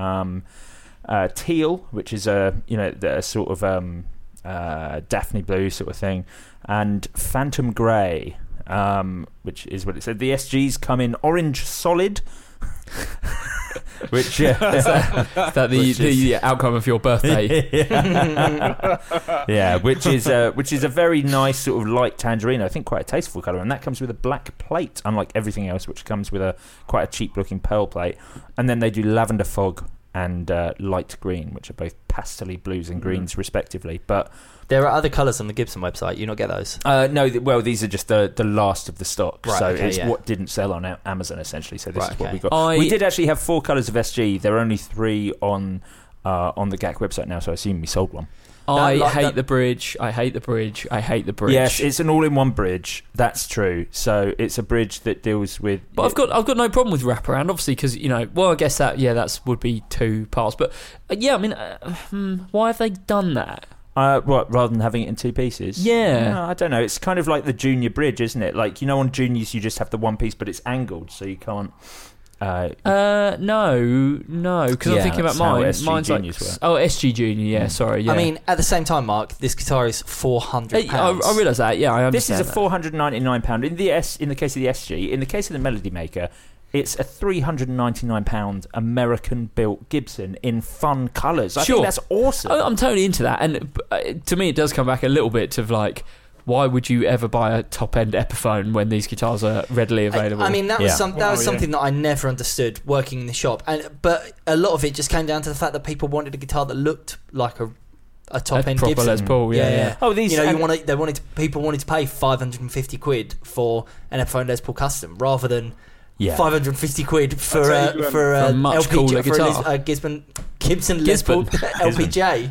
Teal, which is a sort of Daphne blue sort of thing, and Phantom Grey, which is what it said. The SGs come in orange solid. Which is that the outcome of your birthday? Yeah, which is a very nice sort of light tangerine. I think quite a tasteful colour, and that comes with a black plate, unlike everything else, which comes with quite a cheap looking pearl plate. And then they do lavender fog and light green, which are both pastel blues and greens respectively. But there are other colours on the Gibson website. You not get those? No. Well, these are just the last of the stock. Right, so okay, it's what didn't sell on Amazon essentially. So this is what we got. I We did actually have 4 colours of SG. There are only 3 on the GAC website now. So I assume we sold one. I hate the bridge. I hate the bridge. I hate the bridge. Yes, it's an all-in-one bridge. That's true. So it's a bridge that deals with. But I've got no problem with wraparound, obviously, because I guess that would be 2 parts. But why have they done that? What, rather than having it in 2 pieces? Yeah. No, I don't know. It's kind of like the junior bridge, isn't it? Like, on juniors you just have the one piece, but it's angled, so you can't. No, because I'm thinking about mine. Mine's like SG Junior. Yeah, sorry. Yeah. I mean, at the same time, Mark, this guitar is £400. I realise that. Yeah, I understand. This is a £499 in the case of the SG. In the case of the Melody Maker, it's a £399 American-built Gibson in fun colours. I think that's awesome. I'm totally into that, and to me, it does come back a little bit to like, why would you ever buy a top-end Epiphone when these guitars are readily available? I mean, that was something that I never understood working in the shop, but a lot of it just came down to the fact that people wanted a guitar that looked like a top-end proper Gibson. Les Paul, yeah. Oh, these people wanted to pay £550 for an Epiphone Les Paul Custom rather than £550 for a much cooler guitar, a Gibson Les Paul LPJ.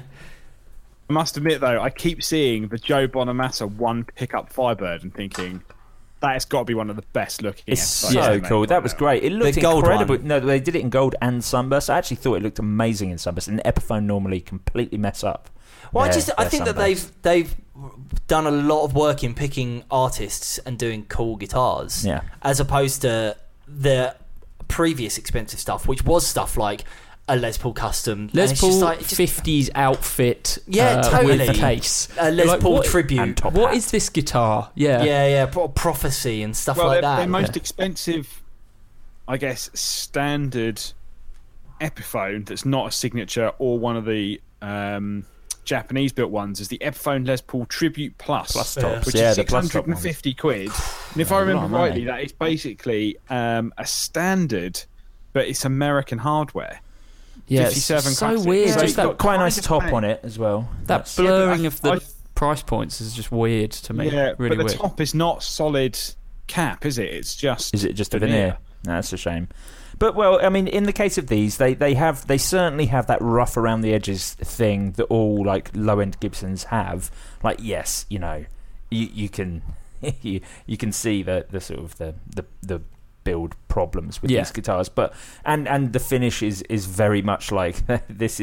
I must admit, though, I keep seeing the Joe Bonamassa one pickup Firebird and thinking that has got to be one of the best looking. It's so cool. That was great. It looked incredible. No, they did it in gold and sunburst. I actually thought it looked amazing in sunburst. And Epiphone normally completely mess up. Well, I think that they've done a lot of work in picking artists and doing cool guitars, as opposed to the previous expensive stuff, which was stuff like a Les Paul Custom. Les Paul 50s outfit totally. with case. A Les Paul Tribute. What is this guitar? Yeah. Prophecy and stuff like that. Their most expensive, I guess, standard Epiphone that's not a signature or one of the Japanese built ones is the Epiphone Les Paul Tribute Plus tops, which is £650. And if I remember rightly, that is basically a standard, but it's American hardware. Yeah, it's so weird. So just got quite a nice top on it as well. That blurring of the price points is just weird to me. Yeah, really but the weird. top is not solid cap, is it? It's just. Is it just a veneer? No, that's a shame. But well, I mean, in the case of these, they certainly have that rough around the edges thing that all like low end Gibsons have. Like, yes, you can you can see the sort of the build problems with these guitars, but and the finish is very much like this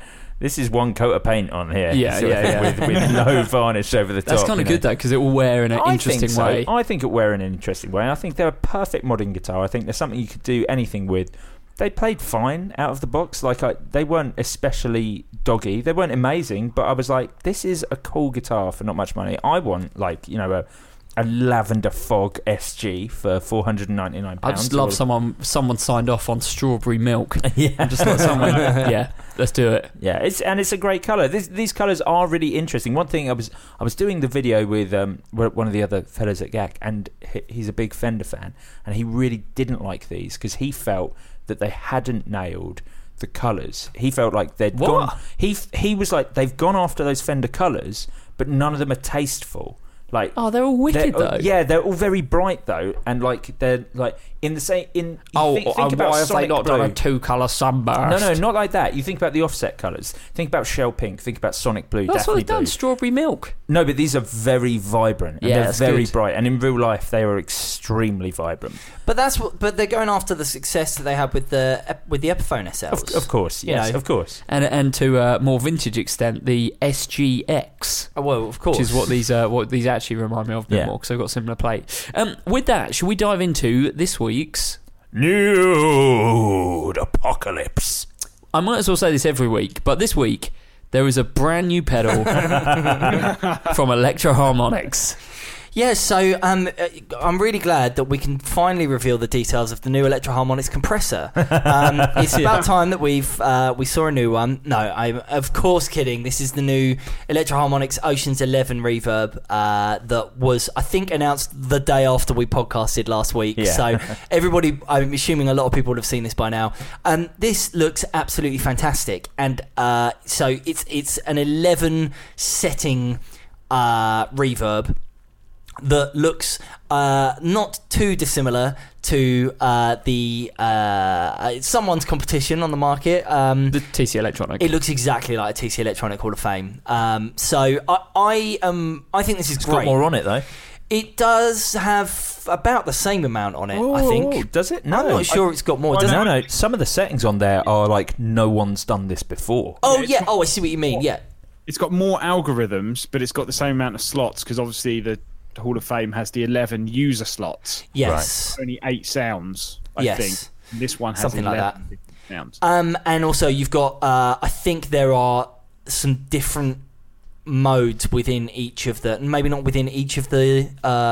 is one coat of paint on here, with no varnish over the top. That's kind of good though, because it will wear in an interesting way. I think it will wear in an interesting way. I think they're a perfect modding guitar. I think there's something you could do anything with. They played fine out of the box. Like they weren't especially doggy. They weren't amazing, but I was like, this is a cool guitar for not much money. I want a lavender fog SG for £499. I just love someone signed off on strawberry milk. And just let someone let's do it. Yeah, it's a great colour. These colours are really interesting. One thing, I was doing the video with one of the other fellas at GAC, and he's a big Fender fan, and he really didn't like these because he felt that they hadn't nailed the colours. He felt like they'd gone. He was like, they've gone after those Fender colours, but none of them are tasteful. Like, they're all wicked though. Yeah, they're all very bright though, and like they're like in the same. Think about why have they not done a Blue. 2-colour sunburst? No, not like that. You think about the offset colours. Think about Shell Pink. Think about Sonic Blue. That's Daphne what they've done. Blue. Strawberry Milk. No, but these are very vibrant. And they're very good. bright, and in real life they are extremely vibrant. But but they're going after the success that they had with the Epiphone SLs. Of course, yes, of course. And to a more vintage extent, the SGX. Oh, well, of course. Which is what these actually remind me of a bit more, because they've got a similar plate. With that, should we dive into this week's Nude Apocalypse. I might as well say this every week, but this week there is a brand new pedal from Electro Harmonix. Yeah, so I'm really glad that we can finally reveal the details of the new Electro Harmonix compressor. It's about time that we saw a new one. No, I'm of course kidding. This is the new Electro Harmonix Oceans 11 reverb that was, I think, announced the day after we podcasted last week. Yeah. So everybody, I'm assuming a lot of people would have seen this by now. This looks absolutely fantastic, and so it's an 11 setting reverb that looks not too dissimilar to the someone's competition on the market. The TC Electronic. It looks exactly like a TC Electronic Hall of Fame. So I think this is it's great. Got more on it though. It does have about the same amount on it, I think. Does it? No. I'm not sure it's got more. No. Some of the settings on there are like no one's done this before. Oh, yeah. Oh, I see what you mean. Yeah. It's got more algorithms, but it's got the same amount of slots because obviously the Hall of Fame has the 11 user slots. Yes. Right. Only 8 sounds, I think. This one has something 11 like that. Sounds. And also you've got, I think there are some different modes within each of the, maybe not within each of the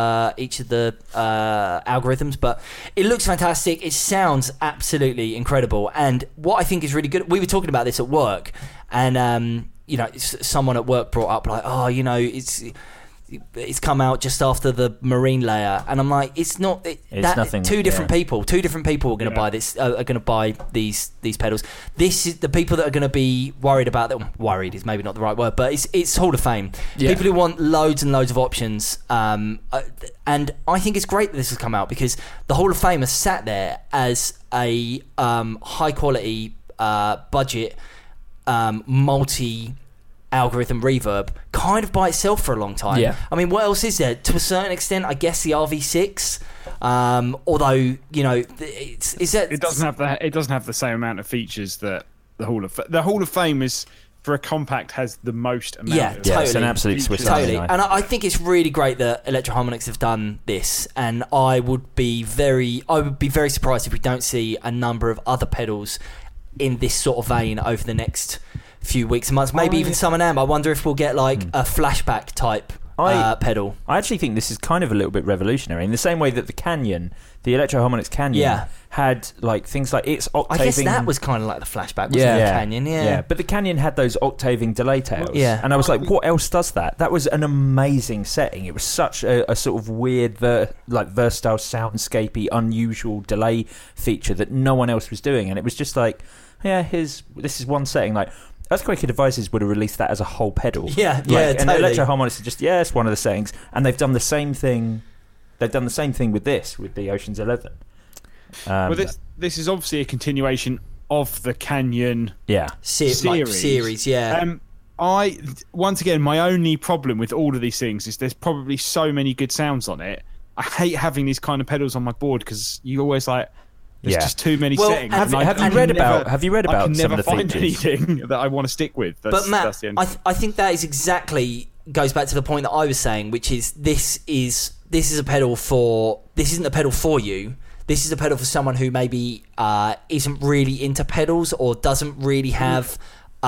algorithms, but it looks fantastic. It sounds absolutely incredible. And what I think is really good, we were talking about this at work, and someone at work brought up like, it's come out just after the marine layer, and I'm like, it's not. It's nothing. Two different people are going to buy this. Are going to buy these pedals. This is the people that are going to be worried about them. Worried is maybe not the right word, but it's Hall of Fame. Yeah. People who want loads and loads of options. And I think it's great that this has come out because the Hall of Fame has sat there as a high quality budget multi algorithm reverb kind of by itself for a long time. Yeah. I mean, what else is there? To a certain extent, I guess the RV6. Although it doesn't have the same amount of features that the Hall of Fame is for a compact has the most amount. Yeah, of totally. It's an absolute Swiss Totally. Army knife. And I think it's really great that Electro Harmonix have done this, and I would be very surprised if we don't see a number of other pedals in this sort of vein over the next few weeks and months, maybe even Summer NAMM. I wonder if we'll get like a flashback type pedal. I actually think this is kind of a little bit revolutionary in the same way that the Electro Harmonix Canyon had like things like its octaving. I guess that was kind of like the flashback, wasn't it? The Canyon, yeah. But the Canyon had those octaving delay tails. Yeah. And I was like, what else does that? That was an amazing setting. It was such a sort of weird, versatile, soundscapey, unusual delay feature that no one else was doing. And it was just like, this is one setting. Like, Earthquaker Devices would have released that as a whole pedal. Yeah, totally. And Electro Harmonix is just, it's one of the settings. And they've done the same thing. They've done the same thing with the Oceans 11. Well, this is obviously a continuation of the Canyon series. Yeah. Once again, my only problem with all of these things is there's probably so many good sounds on it. I hate having these kind of pedals on my board because you always like. There's just too many settings. Have you read about I can some never of the find features? anything that I want to stick with. But Matt, I think that is exactly goes back to the point that I was saying, which is this isn't a pedal for you. This is a pedal for someone who maybe isn't really into pedals or doesn't really have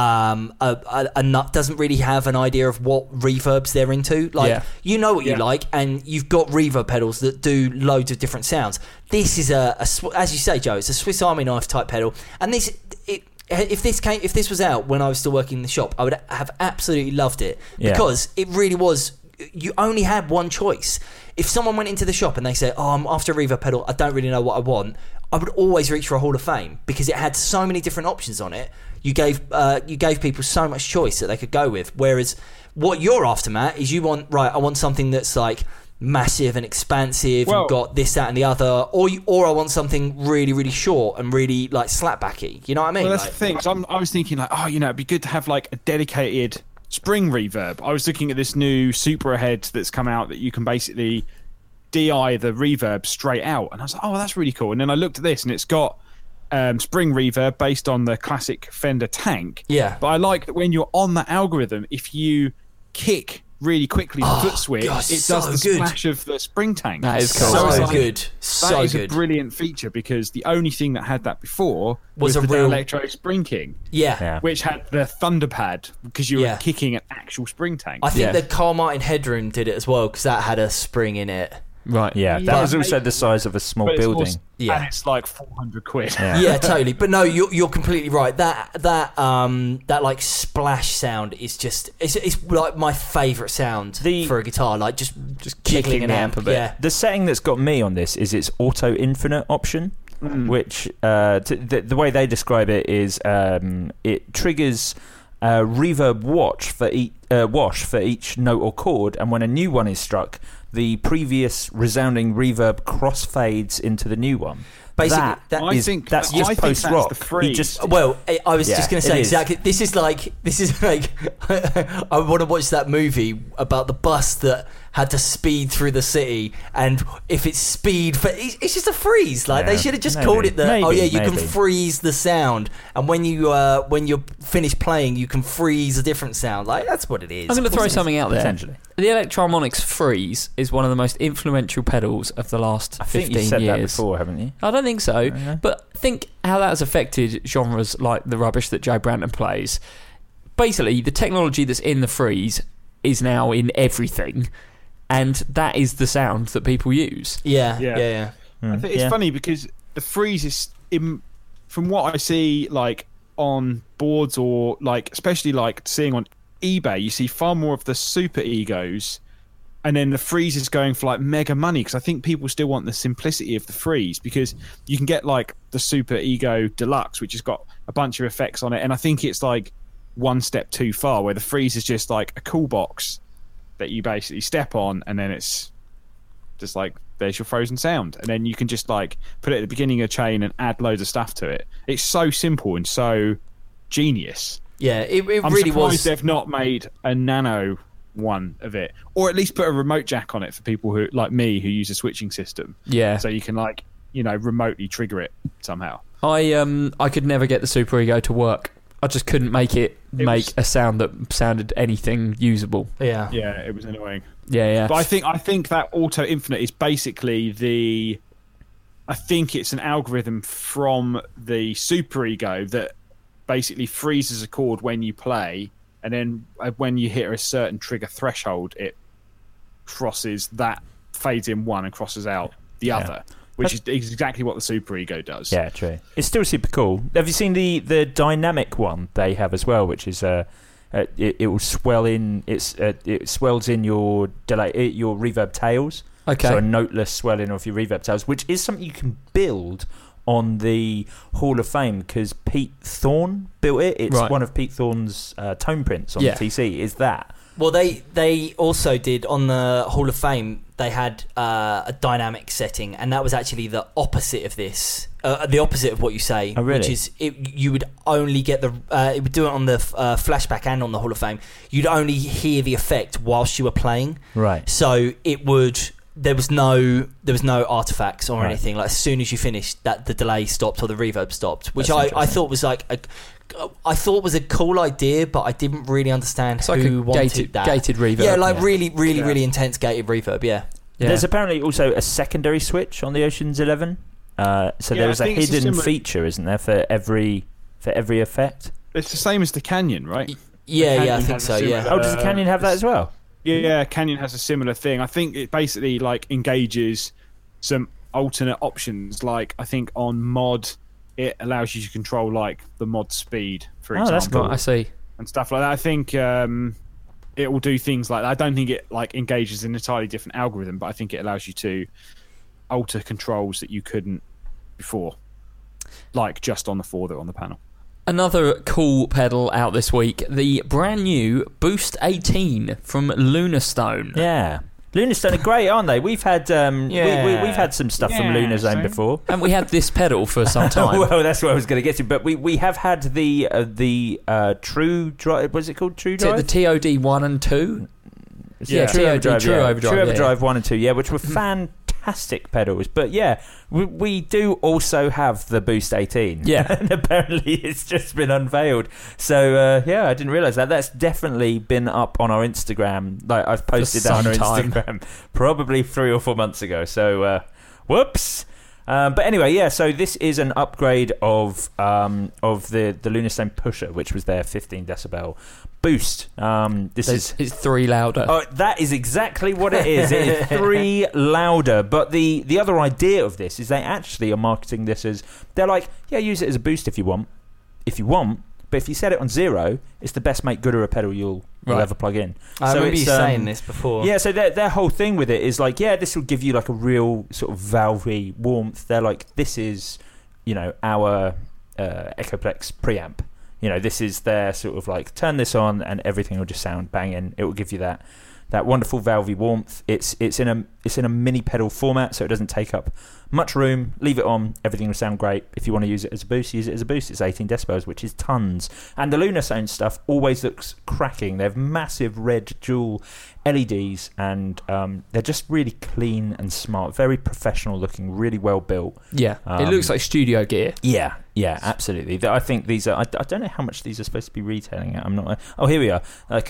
doesn't really have an idea of what reverbs they're into. Like, you know what you like, and you've got reverb pedals that do loads of different sounds. This is as you say, Joe, it's a Swiss Army knife type pedal. And if this was out when I was still working in the shop, I would have absolutely loved it because it really was. You only had one choice. If someone went into the shop and they said, "Oh, I'm after a reverb pedal. I don't really know what I want," I would always reach for a Hall of Fame because it had so many different options on it. You gave people so much choice that they could go with. Whereas what you're after, Matt, is I want something that's like massive and expansive and got this, that, and the other, or I want something really, really short and really like slapbacky. You know what I mean? Well, that's the thing. So I was thinking like, it'd be good to have like a dedicated spring reverb. I was looking at this new Super Ahead that's come out that you can basically DI the reverb straight out, and I was like, that's really cool. And then I looked at this, and it's got spring reverb based on the classic Fender Tank. Yeah. But I like that when you're on that algorithm, if you kick really quickly foot switch, it does the splash of the spring tank. That is cool. So good. That is a brilliant feature, because the only thing that had that before was the real electro spring king. Yeah. Which had the thunder pad, because you were kicking an actual spring tank. I think the Carl Martin Headroom did it as well, because that had a spring in it. Right. Yeah, that was also the size of a small building. Also, and it's like £400. Yeah, totally. But no, you're completely right. That like splash sound is just it's like my favourite sound for a guitar. Like just kicking an amp a bit. Yeah. The setting that's got me on this is its auto infinite option, which the way they describe it is it triggers reverb wash for each note or chord, and when a new one is struck, the previous resounding reverb crossfades into the new one. Basically, that's just post rock. I was just going to say exactly. This is like I want to watch that movie about the bus that had to speed through the city, and if it's speed, it's just a freeze. Like they should have just called it you can freeze the sound, and when you're finished playing, you can freeze a different sound. Like that's what it is. I'm going to throw something out there. Potentially. The Electro-Harmonix Freeze is one of the most influential pedals of the last 15 years. I think you said that before, haven't you? I don't think so. But think how that has affected genres like the rubbish that Joe Branton plays. Basically, the technology that's in the Freeze is now in everything, and that is the sound that people use. Yeah. I think it's funny because the Freeze is, from what I see, like on boards or like especially like seeing on eBay, you see far more of the super egos, and then the Freeze is going for like mega money, because I think people still want the simplicity of the Freeze, because you can get like the Super Ego Deluxe, which has got a bunch of effects on it, and I think it's like one step too far, where the Freeze is just like a cool box that you basically step on, and then it's just like there's your frozen sound, and then you can just like put it at the beginning of a chain and add loads of stuff to it. It's so simple and so genius. Yeah, it I'm really surprised was. They've not made a nano one of it, or at least put a remote jack on it for people who like me who use a switching system. Yeah, so you can like remotely trigger it somehow. I could never get the Super Ego to work. I just couldn't make it make a sound that sounded anything usable. Yeah, it was annoying. Yeah. But I think that Auto Infinite is basically I think it's an algorithm from the Super Ego that basically freezes a chord when you play, and then when you hit a certain trigger threshold, it crosses that, fades in one and crosses out the other, which is exactly what the Super Ego does. Yeah, true. It's still super cool. Have you seen the dynamic one they have as well, which is it will swell in. It swells in your your reverb tails. Okay. So a noteless swelling of your reverb tails, which is something you can build on the Hall of Fame, because Pete Thorne built it. It's one of Pete Thorne's tone prints on the TC. Is that? Well, they also did on the Hall of Fame. They had a dynamic setting, and that was actually the opposite of this. The opposite of what you say, which is you would only get it would do it on the flashback and on the Hall of Fame. You'd only hear the effect whilst you were playing. Right. So it would. There was no artifacts or anything. Like as soon as you finished, that the delay stopped or the reverb stopped, which I thought was like was a cool idea, but I didn't really understand who wanted that gated reverb. Yeah, like really intense gated reverb. Yeah. There's apparently also a secondary switch on the Ocean's 11. So there's a hidden feature, isn't there, for every effect? It's the same as the Canyon, right? Yeah, I think so. Yeah. Oh, does the Canyon have that as well? Yeah, Canyon has a similar thing. I think it basically like engages some alternate options. Like I think on mod, it allows you to control like the mod speed, for example. That's cool. I see. And stuff like that. I think it will do things like that. I don't think it like engages an entirely different algorithm, but I think it allows you to alter controls that you couldn't before, like just on the four on the panel. Another cool pedal out this week, the brand new Boost 18 from Lunarstone. Yeah. Lunarstone are great, aren't they? We've had we've had some stuff from Lunarzone before. And we had this pedal for some time. Well, that's what I was going to get to. But we have had the True Drive. What's it called? True Drive? The TOD 1 and 2? Yeah, True Overdrive 1 and 2, which were fantastic fantastic pedals. But yeah, we do also have the Boost 18. Yeah. And apparently it's just been unveiled. So yeah, I didn't realise that. That's definitely been up on our Instagram. Like, I've posted that on our Instagram probably 3 or 4 months ago. So whoops. But anyway, yeah. So this is an upgrade of the Lunarstone Pusher, which was their 15 decibel boost. It's 3 louder. Oh, that is exactly what it is. It is 3 louder. But the other idea of this is they actually are marketing this as, they're like, yeah, use it as a boost if you want. But if you set it on 0, it's the best make Goodera pedal you'll ever plug in. I remember you saying this before. Yeah, so their whole thing with it is like, yeah, this will give you like a real sort of valvey warmth. They're like, this is, our Echoplex preamp. This is their sort of like, turn this on and everything will just sound banging. It will give you that wonderful valvey warmth. It's in a mini pedal format, so it doesn't take up much room. Leave it on, everything will sound great. If you want to use it as a boost, use it as a boost. It's 18 decibels, which is tons. And the Lunarstone stuff always looks cracking. They have massive red dual LEDs, and they're just really clean and smart, very professional looking, really well built. Yeah, it looks like studio gear. Yeah, absolutely. I think these are, I don't know how much these are supposed to be retailing at. I'm not. Oh, here we are, like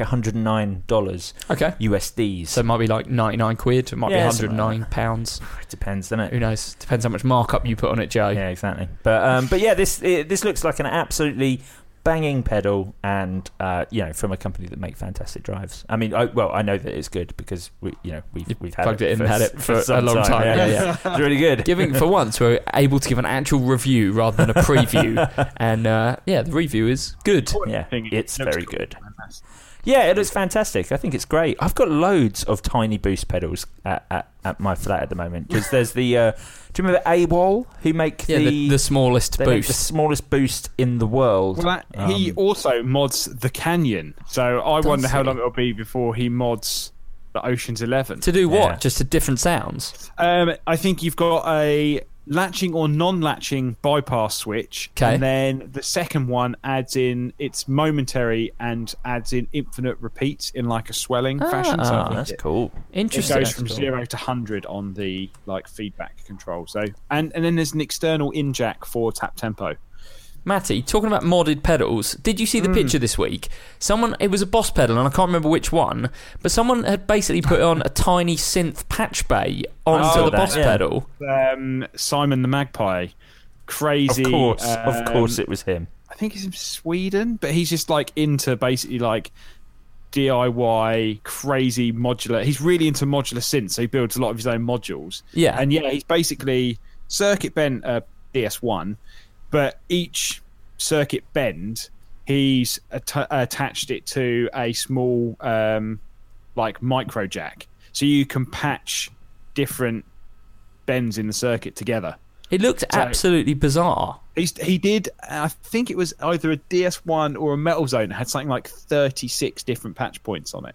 $109. Okay. USDs. So it might be like 99 quid. It might be 109 pounds. It depends, doesn't it? Who knows? Depends how much markup you put on it, Joe. Yeah, exactly. But yeah, this looks like an absolutely banging pedal, and from a company that make fantastic drives. I mean, I know that it's good because we've had plugged it in, had it for a long time. Yeah. It's really good. For once, we're able to give an actual review rather than a preview, and the review is good. Yeah, it's very good. Yeah, it looks fantastic. I think it's great. I've got loads of tiny boost pedals at my flat at the moment, because there's the. Do you remember AWOL, who make the smallest boost? Make the smallest boost in the world. Well, he also mods the Canyon, so I wonder how long it'll be before he mods the Ocean's 11. To do what? Yeah. Just to different sounds? I think you've got a latching or non-latching bypass switch, and then the second one adds in, it's momentary and adds in infinite repeats in like a swelling fashion. So that's cool. Interesting. It goes from 0 to 100 on the like feedback control. So and then there's an external in jack for tap tempo. Matty, talking about modded pedals, did you see the picture this week? It was a Boss pedal, and I can't remember which one, but someone had basically put on a tiny synth patch bay onto the Boss pedal. Simon the Magpie. Crazy. Of course it was him. I think he's in Sweden, but he's just like into basically like DIY, crazy modular. He's really into modular synths, so he builds a lot of his own modules. Yeah. And he's basically circuit bent DS1, but each circuit bend, he's attached it to a small like micro jack, so you can patch different bends in the circuit together. It looked absolutely bizarre. He did, I think it was either a DS1 or a Metal Zone that had something like 36 different patch points on it.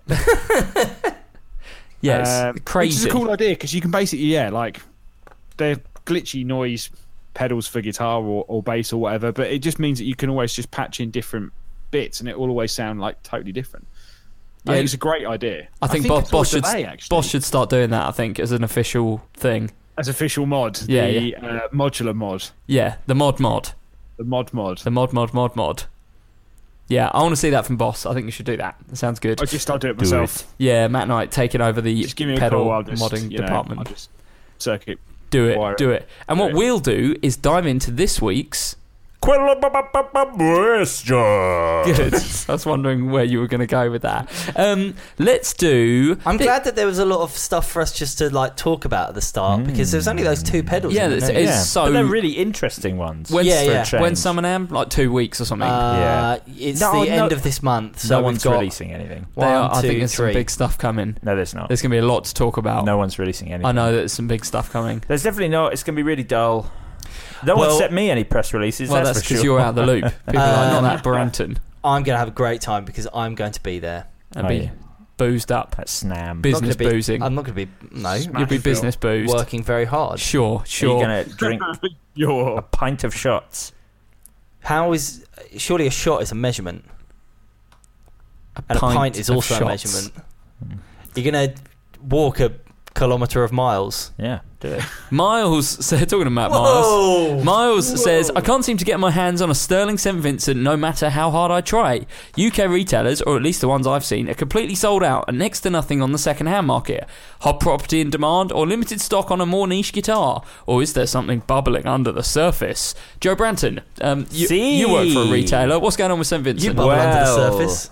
Yes, crazy. Which is a cool idea, because you can basically, they're glitchy noise pedals for guitar or bass or whatever, but it just means that you can always just patch in different bits and it will always sound like totally different. I think it's a great idea. I think Boss should start doing that, I think, as an official thing. As official mod. Modular mod. Yeah, the mod. The mod. The mod. Yeah, I want to see that from Boss. I think you should do that. It sounds good. I'll do it myself. Yeah, Matt Knight taking over the pedal modding department. I'll just circuit. Do it. And what we'll do is dive into this week's question. Good. I was wondering where you were going to go with that. Let's do. I'm glad that there was a lot of stuff for us just to like talk about at the start, because there's only those 2 pedals. Yeah, so but they're really interesting ones. When's Summer Am? Like 2 weeks or something. It's the end of this month. So no one's releasing anything. I think there's some big stuff coming. No, there's not. There's going to be a lot to talk about. No one's releasing anything. I know that there's some big stuff coming. There's definitely not. It's going to be really dull. No one sent me any press releases. Well, that's because you're out of the loop. People are not that Branton. I'm going to have a great time because I'm going to be there. And be boozed up. That's snam. Business boozing. I'm not going to be. No, you'll be business boozed. Working very hard. Sure. You're going to drink a pint of shots. Surely a shot is a measurement. And a pint is also a measurement. You're going to walk a kilometre of miles. Yeah, Do it. Miles, talking to Matt Miles says, I can't seem to get my hands on a Sterling St. Vincent no matter how hard I try. UK retailers, or at least the ones I've seen, are completely sold out and next to nothing on the second-hand market. Hot property in demand or limited stock on a more niche guitar? Or is there something bubbling under the surface? Joe Branton, you work for a retailer. What's going on with St. Vincent? You bubble under the surface.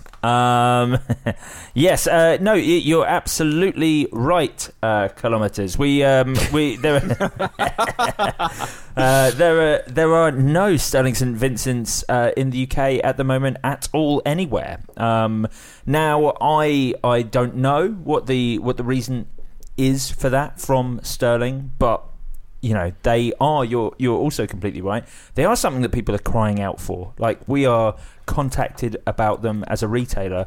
Yes, no, you're absolutely right. Kilometers. There are no Sterling St. Vincents in the UK at the moment at all anywhere. Now I don't know what the reason is for that from Sterling, but they are. You're also completely right. They are something that people are crying out for. Like, we are contacted about them as a retailer.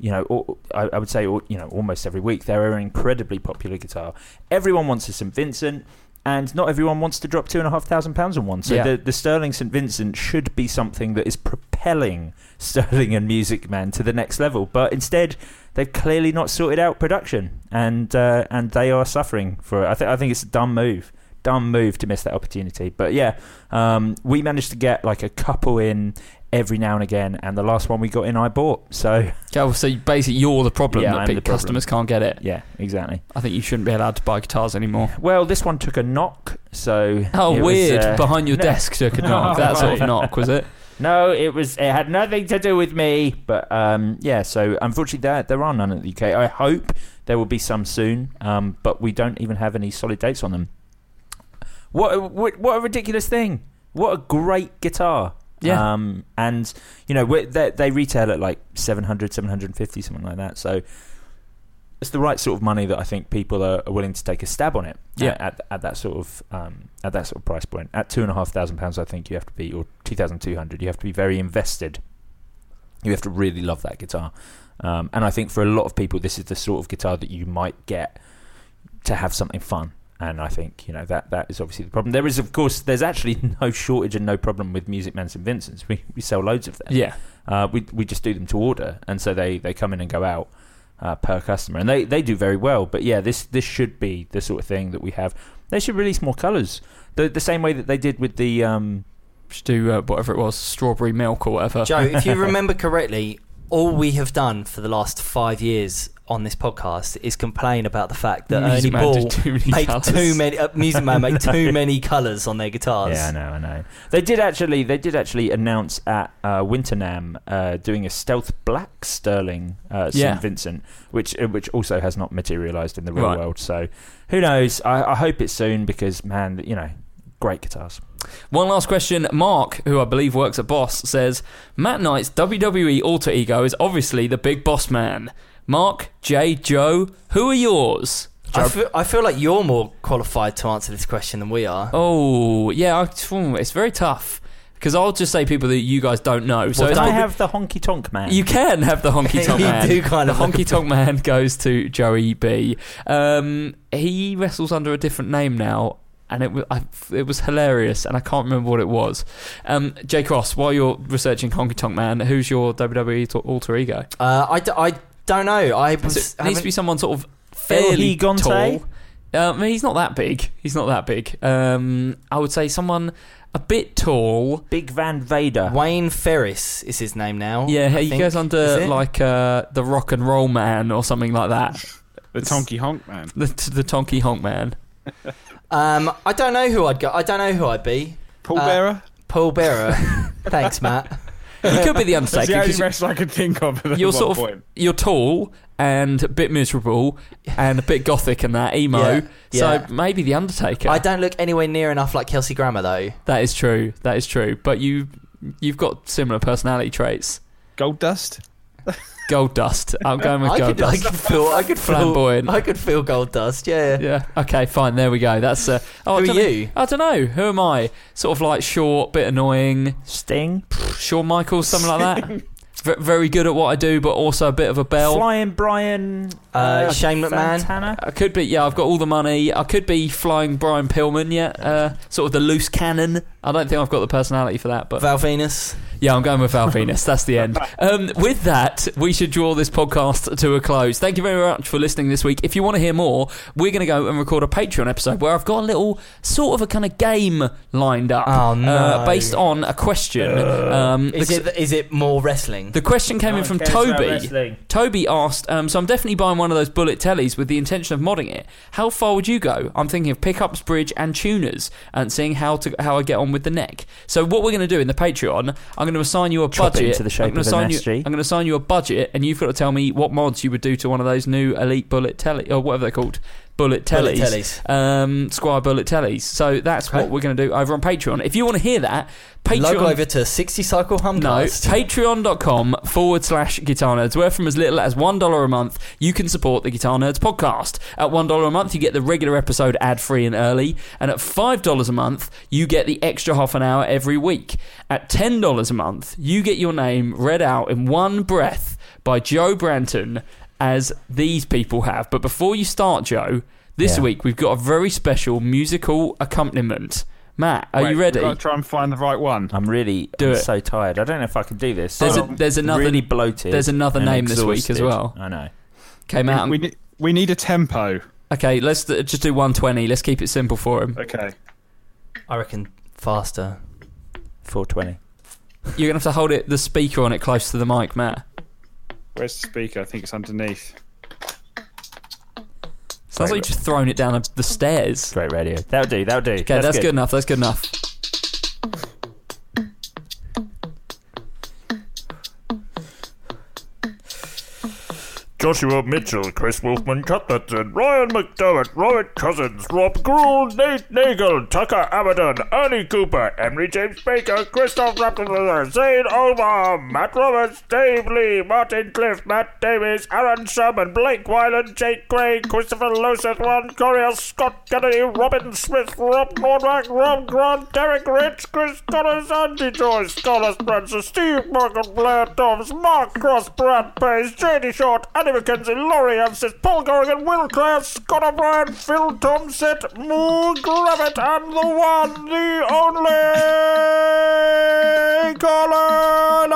I would say, almost every week. They're an incredibly popular guitar. Everyone wants a St. Vincent, and not everyone wants to drop £2,500 on one. So the Sterling St. Vincent should be something that is propelling Sterling and Music Man to the next level. But instead, they've clearly not sorted out production, and they are suffering for it. I think it's a dumb move to miss that opportunity. But we managed to get like a couple in every now and again, and the last one we got in I bought. So basically you're the problem that customers can't get it. Yeah, exactly. I think you shouldn't be allowed to buy guitars anymore. Well, this one took a knock, so weird. Behind your desk took a knock. That sort of knock, was it? No, it had nothing to do with me. But so unfortunately there are none in the UK. I hope there will be some soon, but we don't even have any solid dates on them. What a ridiculous thing. What a great guitar. Yeah. And they retail at like 700, 750, something like that. So it's the right sort of money that I think people are willing to take a stab on it. Yeah. At that sort of price point. At £2,500, I think you have to be, or 2,200, you have to be very invested. You have to really love that guitar. And I think for a lot of people, this is the sort of guitar that you might get to have something fun. And I think, that is obviously the problem. There is, of course, there's actually no shortage and no problem with Music Man St. Vincent's. We sell loads of them. Yeah. We just do them to order. And so they come in and go out per customer. And they do very well. But this should be the sort of thing that we have. They should release more colours. The same way that they did with the... should do whatever it was, strawberry milk or whatever. Joe, if you remember correctly, all we have done for the last 5 years on this podcast is complain about the fact that Ernie Ball Music Man make too many colours on their guitars. Yeah, I know. They did actually announce at Winternam doing a stealth black Sterling St. Vincent, which also has not materialised in the real world. So who knows? I hope it's soon because, man, great guitars. One last question. Mark, who I believe works at Boss, says Matt Knight's WWE alter ego is obviously the Big Boss Man. Mark, Jay, Joe, who are yours? I feel like you're more qualified to answer this question than we are. Oh, yeah, it's very tough. Because I'll just say people that you guys don't know. Well, so can I have the Honky Tonk Man? You can have the Honky Tonk Man. You do kind of. The Honky Tonk Man goes to Joey B. He wrestles under a different name now. And it was hilarious, and I can't remember what it was. Jay Cross, while you're researching Honky Tonk Man, who's your WWE alter ego? I don't know. It needs to be someone sort of fairly tall. He's not that big. I would say someone a bit tall. Big Van Vader. Wayne Ferris is his name now. Yeah, he goes under like the Rock and Roll Man or something like that. The Tonky Honk Man. The Tonky Honk Man. I don't know who I'd go. I don't know who I'd be. Paul Bearer. Paul Bearer. Thanks, Matt. You could be the Undertaker. That's the only wrestler I could think of. You're tall and a bit miserable and a bit gothic and that emo. So maybe the Undertaker. I don't look anywhere near enough like Kelsey Grammer though. That is true. But you've got similar personality traits. Gold Dust. Gold Dust. I'm going with Gold Dust. I could feel flamboyant. I could feel Gold Dust. Yeah. Yeah. Okay. Fine. There we go. That's. Who are you? I don't know. Who am I? Sort of like short, bit annoying. Sting. Shawn Michaels, something like that. Very good at what I do, but also a bit of a bell. Flying Brian. Shane McMahon. Santana? I could be, I've got all the money. I could be flying Brian Pillman, sort of the loose cannon. I don't think I've got the personality for that. But Val Venus. Yeah, I'm going with Val Venus. That's the end. With that, we should draw this podcast to a close. Thank you very much for listening this week. If you want to hear more, we're going to go and record a Patreon episode where I've got a little sort of a kind of game lined up. Oh, no. Based on a question. Is it more wrestling? The question came in from Toby. Toby asked, so I'm definitely buying one of those bullet tellies with the intention of modding it. How far would you go? I'm thinking of pickups, bridge and tuners and seeing how I get on with the neck. So what we're going to do in the Patreon, I'm going to assign you a budget. I'm going to assign you a budget, and you've got to tell me what mods you would do to one of those new Elite Bullet Telly, or whatever they're called. Bullet tellies. Squire Bullet tellies. So that's what we're going to do over on Patreon. If you want to hear that, Patreon. Log over to 60 Cycle Humcast. No, patreon.com/Guitar Nerds, where from as little as $1 a month you can support the Guitar Nerds podcast. At $1 a month you get the regular episode ad-free and early, and at $5 a month you get the extra half an hour every week. At $10 a month you get your name read out in one breath by Joe Branton, as these people have. But before you start, Joe, this week we've got a very special musical accompaniment. Matt, are you ready? I've got to try and find the right one. I'm so tired. I don't know if I can do this. There's another really bloated. There's another name exhausted. this week as well. I know. Okay, Matt. We need a tempo. Okay, let's just do 120. Let's keep it simple for him. Okay. I reckon faster. 420. You're gonna have to hold the speaker on it close to the mic, Matt. Where's the speaker? I think it's underneath. Sounds like you've just thrown it down the stairs. Great radio. That'll do. Okay, that's good enough. That's good enough. Joshua Mitchell, Chris Wolfman Cutlerton, Ryan McDermott, Robert Cousins, Rob Gould, Nate Nagel, Tucker Abaddon, Ernie Cooper, Emery James Baker, Christoph Raptor, Zane Omar, Matt Roberts, Dave Lee, Martin Cliff, Matt Davies, Aaron Sherman, Blake Wyland, Jake Gray, Christopher Loseth, Ron Corrier, Scott Kennedy, Robin Smith, Rob Nordback, Rob Grant, Derek Rich, Chris Connors, Andy Joyce, Scholar Spencer, Steve Morgan, Blair Dobbs, Mark Cross, Brad Pace, JD Short, Andy McKenzie, Laurie Evans, Paul Corrigan, Will Clare, Scott O'Brien, Phil Tomset, Moore Gravitt, and the one, the only Colin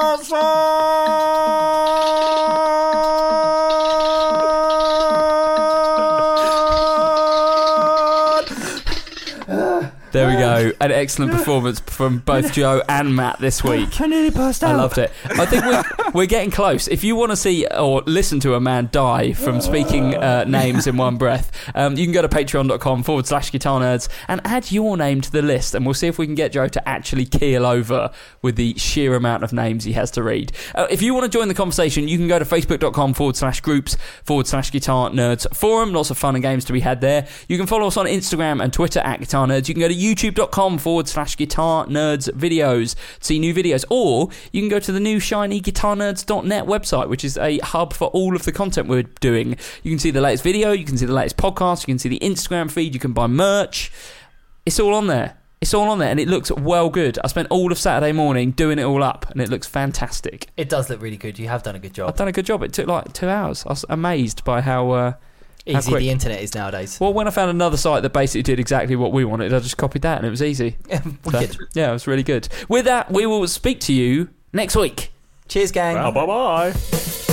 Anderson. There we go. An excellent performance from both Joe and Matt this week. I nearly passed out. I loved it. I think we're getting close. If you want to see or listen to a man die from speaking names in one breath, you can go to patreon.com/Guitar Nerds and add your name to the list, and we'll see if we can get Joe to actually keel over with the sheer amount of names he has to read. If you want to join the conversation, you can go to facebook.com/groups/Guitar Nerds forum. Lots of fun and games to be had there. You can follow us on Instagram and Twitter at Guitar Nerds. You can go to youtube.com/Guitar Nerds videos to see new videos, or you can go to the new shiny guitarnerds.net website, which is a hub for all of the content we're doing. You can see the latest video, you can see the latest podcast, you can see the Instagram feed, you can buy merch. It's all on there. And it looks well good. I spent all of Saturday morning doing it all up, and it looks fantastic. It does look really good. You have done a good job. I've done a good job. It took like 2 hours. I was amazed by how easy the internet is nowadays. Well, when I found another site that basically did exactly what we wanted, I just copied that and it was easy. Yeah, it was really good. With that, we will speak to you next week. Cheers, gang. Well, bye-bye.